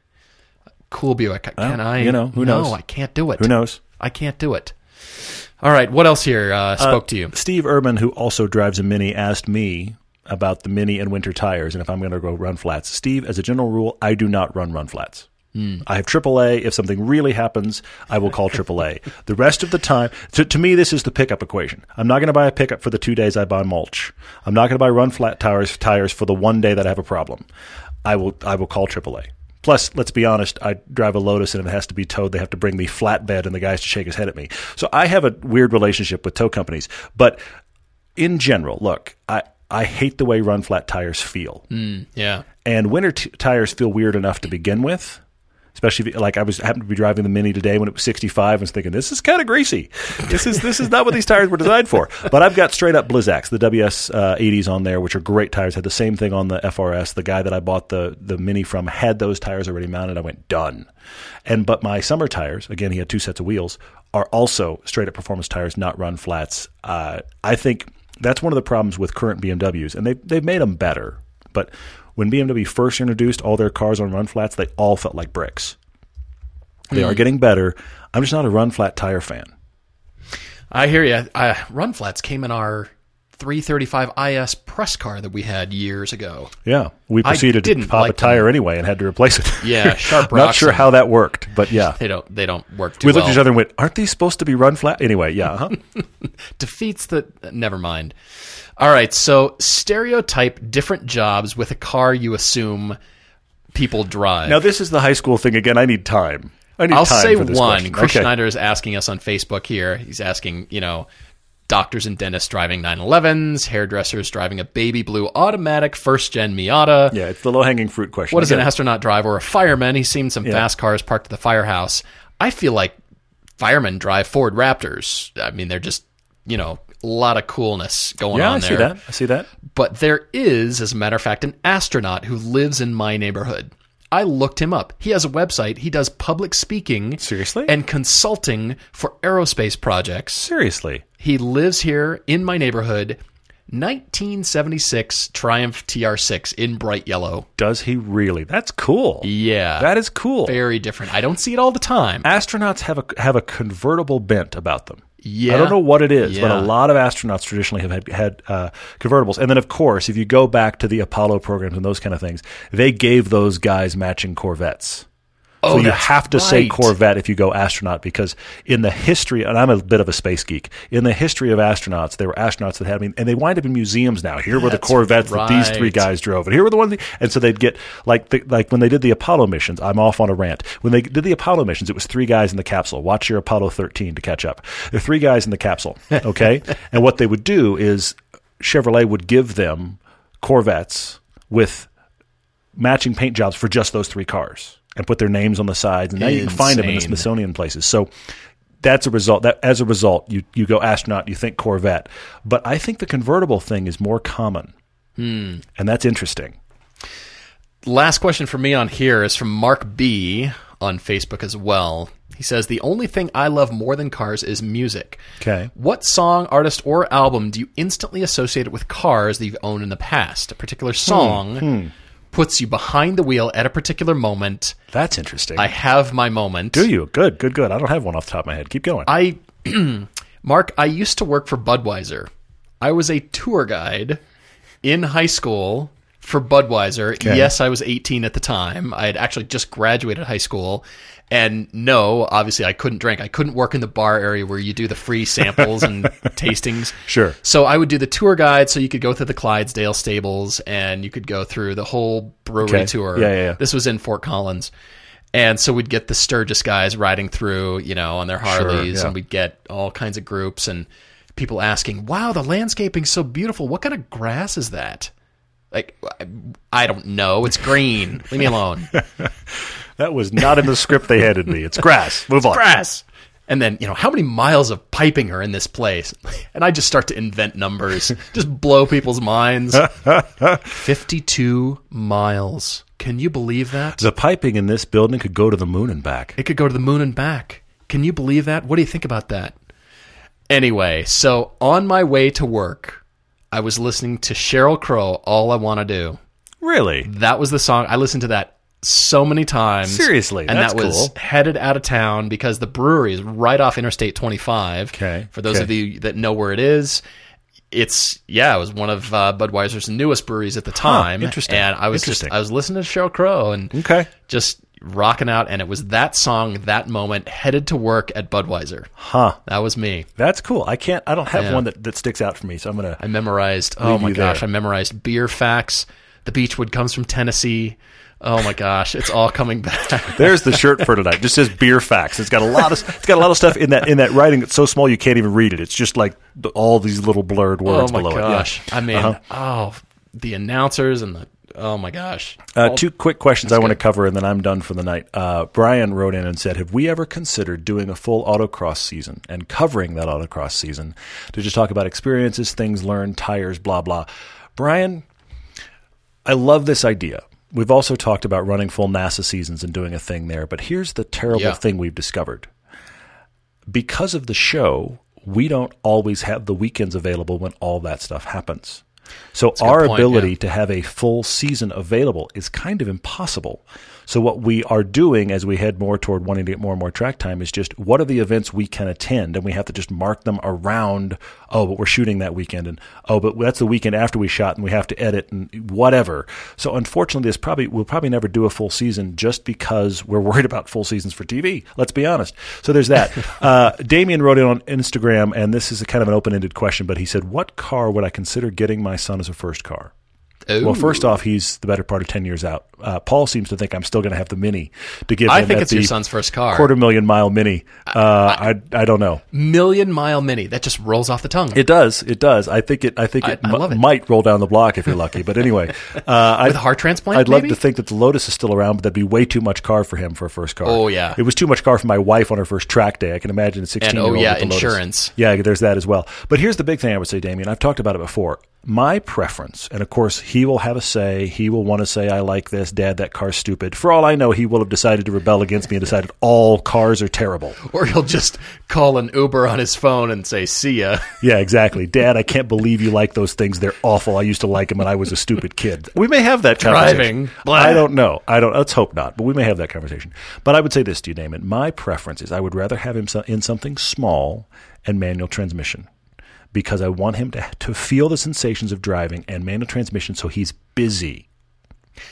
Cool Buick. Can Well, I? you know, who no, knows? I can't do it. Who knows? I can't do it. All right, what else here uh, spoke Uh, to you? Steve Urban, who also drives a Mini, asked me about the Mini and winter tires and if I'm going to go run flats. Steve, as a general rule, I do not run run flats. Mm. I have triple A. If something really happens, I will call triple A. The rest of the time, to, to me, this is the pickup equation. I'm not going to buy a pickup for the two days I buy mulch. I'm not going to buy run flat tires, tires for the one day that I have a problem. I will I will call triple A. Plus, let's be honest, I drive a Lotus, and if it has to be towed, they have to bring the flatbed and the guys to shake his head at me. So I have a weird relationship with tow companies. But in general, look, I, I hate the way run flat tires feel. Mm, yeah. And winter t- tires feel weird enough to begin with. Especially if, like I was happened to be driving the Mini today when it was sixty-five and was thinking, this is kind of greasy. This is this is not what these tires were designed for. But I've got straight up Blizzaks, the W S uh, eighties on there, which are great tires. Had the same thing on the F R S. The guy that I bought the the Mini from had those tires already mounted. I went, done. And but my summer tires, again, he had two sets of wheels, are also straight up performance tires, not run flats. Uh, I think that's one of the problems with current B M Ws, and they they've made them better. But when B M W first introduced all their cars on run flats, they all felt like bricks. They mm. are getting better. I'm just not a run flat tire fan. I hear you. Uh, run flats came in our three thirty-five I S press car that we had years ago. Yeah. We proceeded to pop like a tire them. anyway and had to replace it. Yeah, sharp rocks. Not sure how that worked, but yeah. They don't They don't work too we well. looked at each other and went, aren't these supposed to be run flat? Anyway, yeah. Uh-huh. Defeats the... Never mind. All right, so stereotype different jobs with a car you assume people drive. Now, this is the high school thing again. I need time. I need I'll time say for this one. question. Chris Okay. Schneider is asking us on Facebook here. He's asking, you know, doctors and dentists driving nine elevens, hairdressers driving a baby blue automatic first-gen Miata. Yeah, it's the low-hanging fruit question. What does I an get it. astronaut drive? Or a fireman? He's seen some Yeah. fast cars parked at the firehouse. I feel like firemen drive Ford Raptors. I mean, they're just, you know, a lot of coolness going Yeah, on I there. see that. I see that. But there is, as a matter of fact, an astronaut who lives in my neighborhood. I looked him up. He has a website. He does public speaking. Seriously? And consulting for aerospace projects. Seriously. He lives here in my neighborhood. nineteen seventy-six Triumph T R six in bright yellow. Does he really? That's cool. Yeah. That is cool. Very different. I don't see it all the time. Astronauts have a have a convertible bent about them. Yeah. I don't know what it is, but Yeah. a lot of astronauts traditionally have had, had uh, convertibles. And then, of course, if you go back to the Apollo programs and those kind of things, they gave those guys matching Corvettes. Oh, so you that's have to say right. Corvette if you go astronaut, because in the history, and I'm a bit of a space geek, in the history of astronauts, there were astronauts that had, I mean, and they wind up in museums now. Here were the That's Corvettes that these three right. guys drove, and here were the ones, and so they'd get, like, the, like when they did the Apollo missions, I'm off on a rant. When they did the Apollo missions, it was three guys in the capsule. Watch your Apollo thirteen to catch up. There are three guys in the capsule, okay? And what they would do is Chevrolet would give them Corvettes with matching paint jobs for just those three cars and put their names on the sides. And now you can find them in the Insane. Smithsonian places. So that's a result. That as a result, you, you go astronaut, you think Corvette. But I think the convertible thing is more common. Hmm. And that's interesting. Last question for me on here is from Mark B. on Facebook as well. He says, the only thing I love more than cars is music. Okay. What song, artist, or album do you instantly associate with cars that you've owned in the past? A particular song Hmm. puts you behind the wheel at a particular moment. That's interesting. I have my moment. Do you? Good, good, good. I don't have one off the top of my head. Keep going. I, Mark, I used to work for Budweiser. I was a tour guide in high school for Budweiser. Okay. Yes, I was eighteen at the time. I had actually just graduated high school. And no, obviously I couldn't drink. I couldn't work in the bar area where you do the free samples and tastings. Sure. So I would do the tour guide, so you could go through the Clydesdale stables and you could go through the whole brewery Okay. tour. Yeah, yeah, yeah. This was in Fort Collins. And so we'd get the Sturgis guys riding through, you know, on their Harleys, yeah. and we'd get all kinds of groups and people asking, wow, the landscaping's so beautiful. What kind of grass is that? Like, I don't know. It's green. Leave me alone. That was not in the script they handed me. It's grass. Move on. Grass. And then, you know, how many miles of piping are in this place? And I just start to invent numbers, just blow people's minds. fifty-two miles. Can you believe that? The piping in this building could go to the moon and back. It could go to the moon and back. Can you believe that? What do you think about that? Anyway, so on my way to work, I was listening to Sheryl Crow, All I Want to Do. Really? That was the song. I listened to that so many times. Seriously? And That's that was cool. headed out of town because the brewery is right off Interstate twenty-five. Okay, For those okay. of you that know where it is, it's, yeah, it was one of uh, Budweiser's newest breweries at the time. interesting. And I was just, Interesting. I was listening to Sheryl Crow and Okay. just rocking out. And it was that song, that moment, headed to work at Budweiser. Huh. That was me. That's cool. I can't, I don't have Yeah. one that, that sticks out for me, so I'm going I to. memorized, oh Leave my you gosh, there. I memorized beer facts. The Beechwood comes from Tennessee. Oh my gosh, it's all coming back. There's the shirt for tonight. Just says beer facts. It's got a lot of it's got a lot of stuff in that in that writing that's so small you can't even read it. It's just like the, all these little blurred words Oh my below gosh. it. Yeah. I mean, Uh-huh. oh, the announcers and the, oh my gosh. Uh, All- two quick questions I want to good. cover, and then I'm done for the night. Uh, Brian wrote in and said, have we ever considered doing a full autocross season and covering that autocross season to just talk about experiences, things learned, tires, blah, blah. Brian, I love this idea. We've also talked about running full NASA seasons and doing a thing there, but here's the terrible Yeah. thing we've discovered. Because of the show, we don't always have the weekends available when all that stuff happens. So a good our point, ability yeah. to have a full season available is kind of impossible. So what we are doing as we head more toward wanting to get more and more track time is just what are the events we can attend, and we have to just mark them around, oh, but we're shooting that weekend, and oh, but that's the weekend after we shot and we have to edit and whatever. So unfortunately, this probably we'll probably never do a full season just because we're worried about full seasons for T V. Let's be honest. So there's that. uh, Damien wrote in on Instagram, and this is a kind of an open-ended question, but he said, what car would I consider getting my son as a first car? Ooh. Well, first off, he's the better part of ten years out. Uh, Paul seems to think I'm still going to have the Mini to give I him think at it's your the son's first car. quarter million mile Mini. Uh, I, I don't know. Million mile mini. That just rolls off the tongue. It does. It does. I think it. I think I- it, I m- love it. might roll down the block if you're lucky. But anyway, uh, With I'd, heart transplant, I'd love maybe? to think that the Lotus is still around, but that'd be way too much car for him for a first car. Oh, yeah. It was too much car for my wife on her first track day. I can imagine a sixteen And, year oh, old yeah, with the Lotus. insurance. Yeah, there's that as well. But here's the big thing I would say, Damien. I've talked about it before. My preference, and of course he will have a say, he will want to say, I like this, Dad, that car's stupid. For all I know, he will have decided to rebel against me and decided all cars are terrible. Or he'll just call an Uber on his phone and say, see ya. Yeah, exactly. Dad, I can't believe you like those things. They're awful. I used to like them when I was a stupid kid. We may have that conversation. Driving. Blah. I don't know. I don't. Let's hope not. But we may have that conversation. But I would say this to you, Damon. My preference is I would rather have him so- in something small and manual transmission, because I want him to to feel the sensations of driving and manual transmission, so he's busy.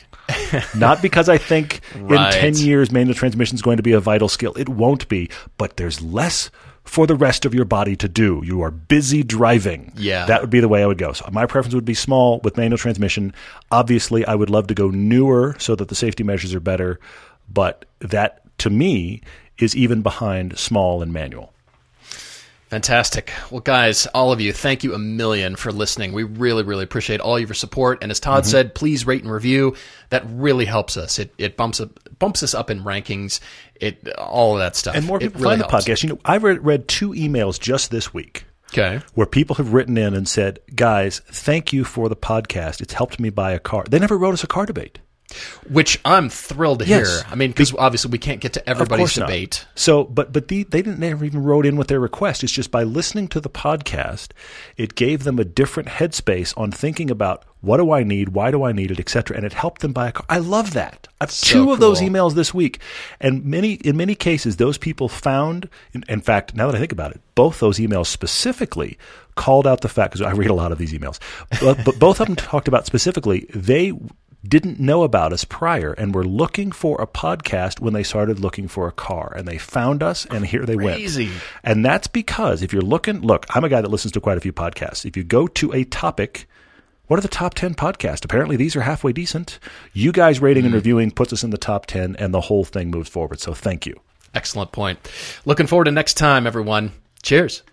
Not because I think Right. in ten years manual transmission is going to be a vital skill. It won't be, but there's less for the rest of your body to do. You are busy driving. Yeah. That would be the way I would go. So my preference would be small with manual transmission. Obviously, I would love to go newer so that the safety measures are better, but that, to me, is even behind small and manual. Fantastic. Well, guys, all of you, thank you a million for listening. We really, really appreciate all of your support. And as Todd mm-hmm. said, please rate and review. That really helps us. It it bumps up, bumps us up in rankings. It all of that stuff. And more it people really find helps. the podcast. You know, I read, read two emails just this week. Okay. Where people have written in and said, guys, thank you for the podcast. It's helped me buy a car. They never wrote us a car debate. Which I'm thrilled to Yes. hear. I mean, because obviously we can't get to everybody's debate. Not. So, but but the, they didn't never even wrote in with their request. It's just by listening to the podcast, it gave them a different headspace on thinking about what do I need, why do I need it, et cetera, and it helped them buy a car. I love that. I have So two of those cool. emails this week, and many in many cases, those people found. In, in fact, now that I think about it, both those emails specifically called out the fact, because I read a lot of these emails, but, but both of them talked about specifically they didn't know about us prior and were looking for a podcast when they started looking for a car, and they found us, and here they Crazy. went. And that's because if you're looking, look, I'm a guy that listens to quite a few podcasts. If you go to a topic, what are the top ten podcasts? Apparently these are halfway decent. You guys rating mm. and reviewing puts us in the top ten, and the whole thing moves forward. So thank you. Excellent point. Looking forward to next time, everyone. Cheers.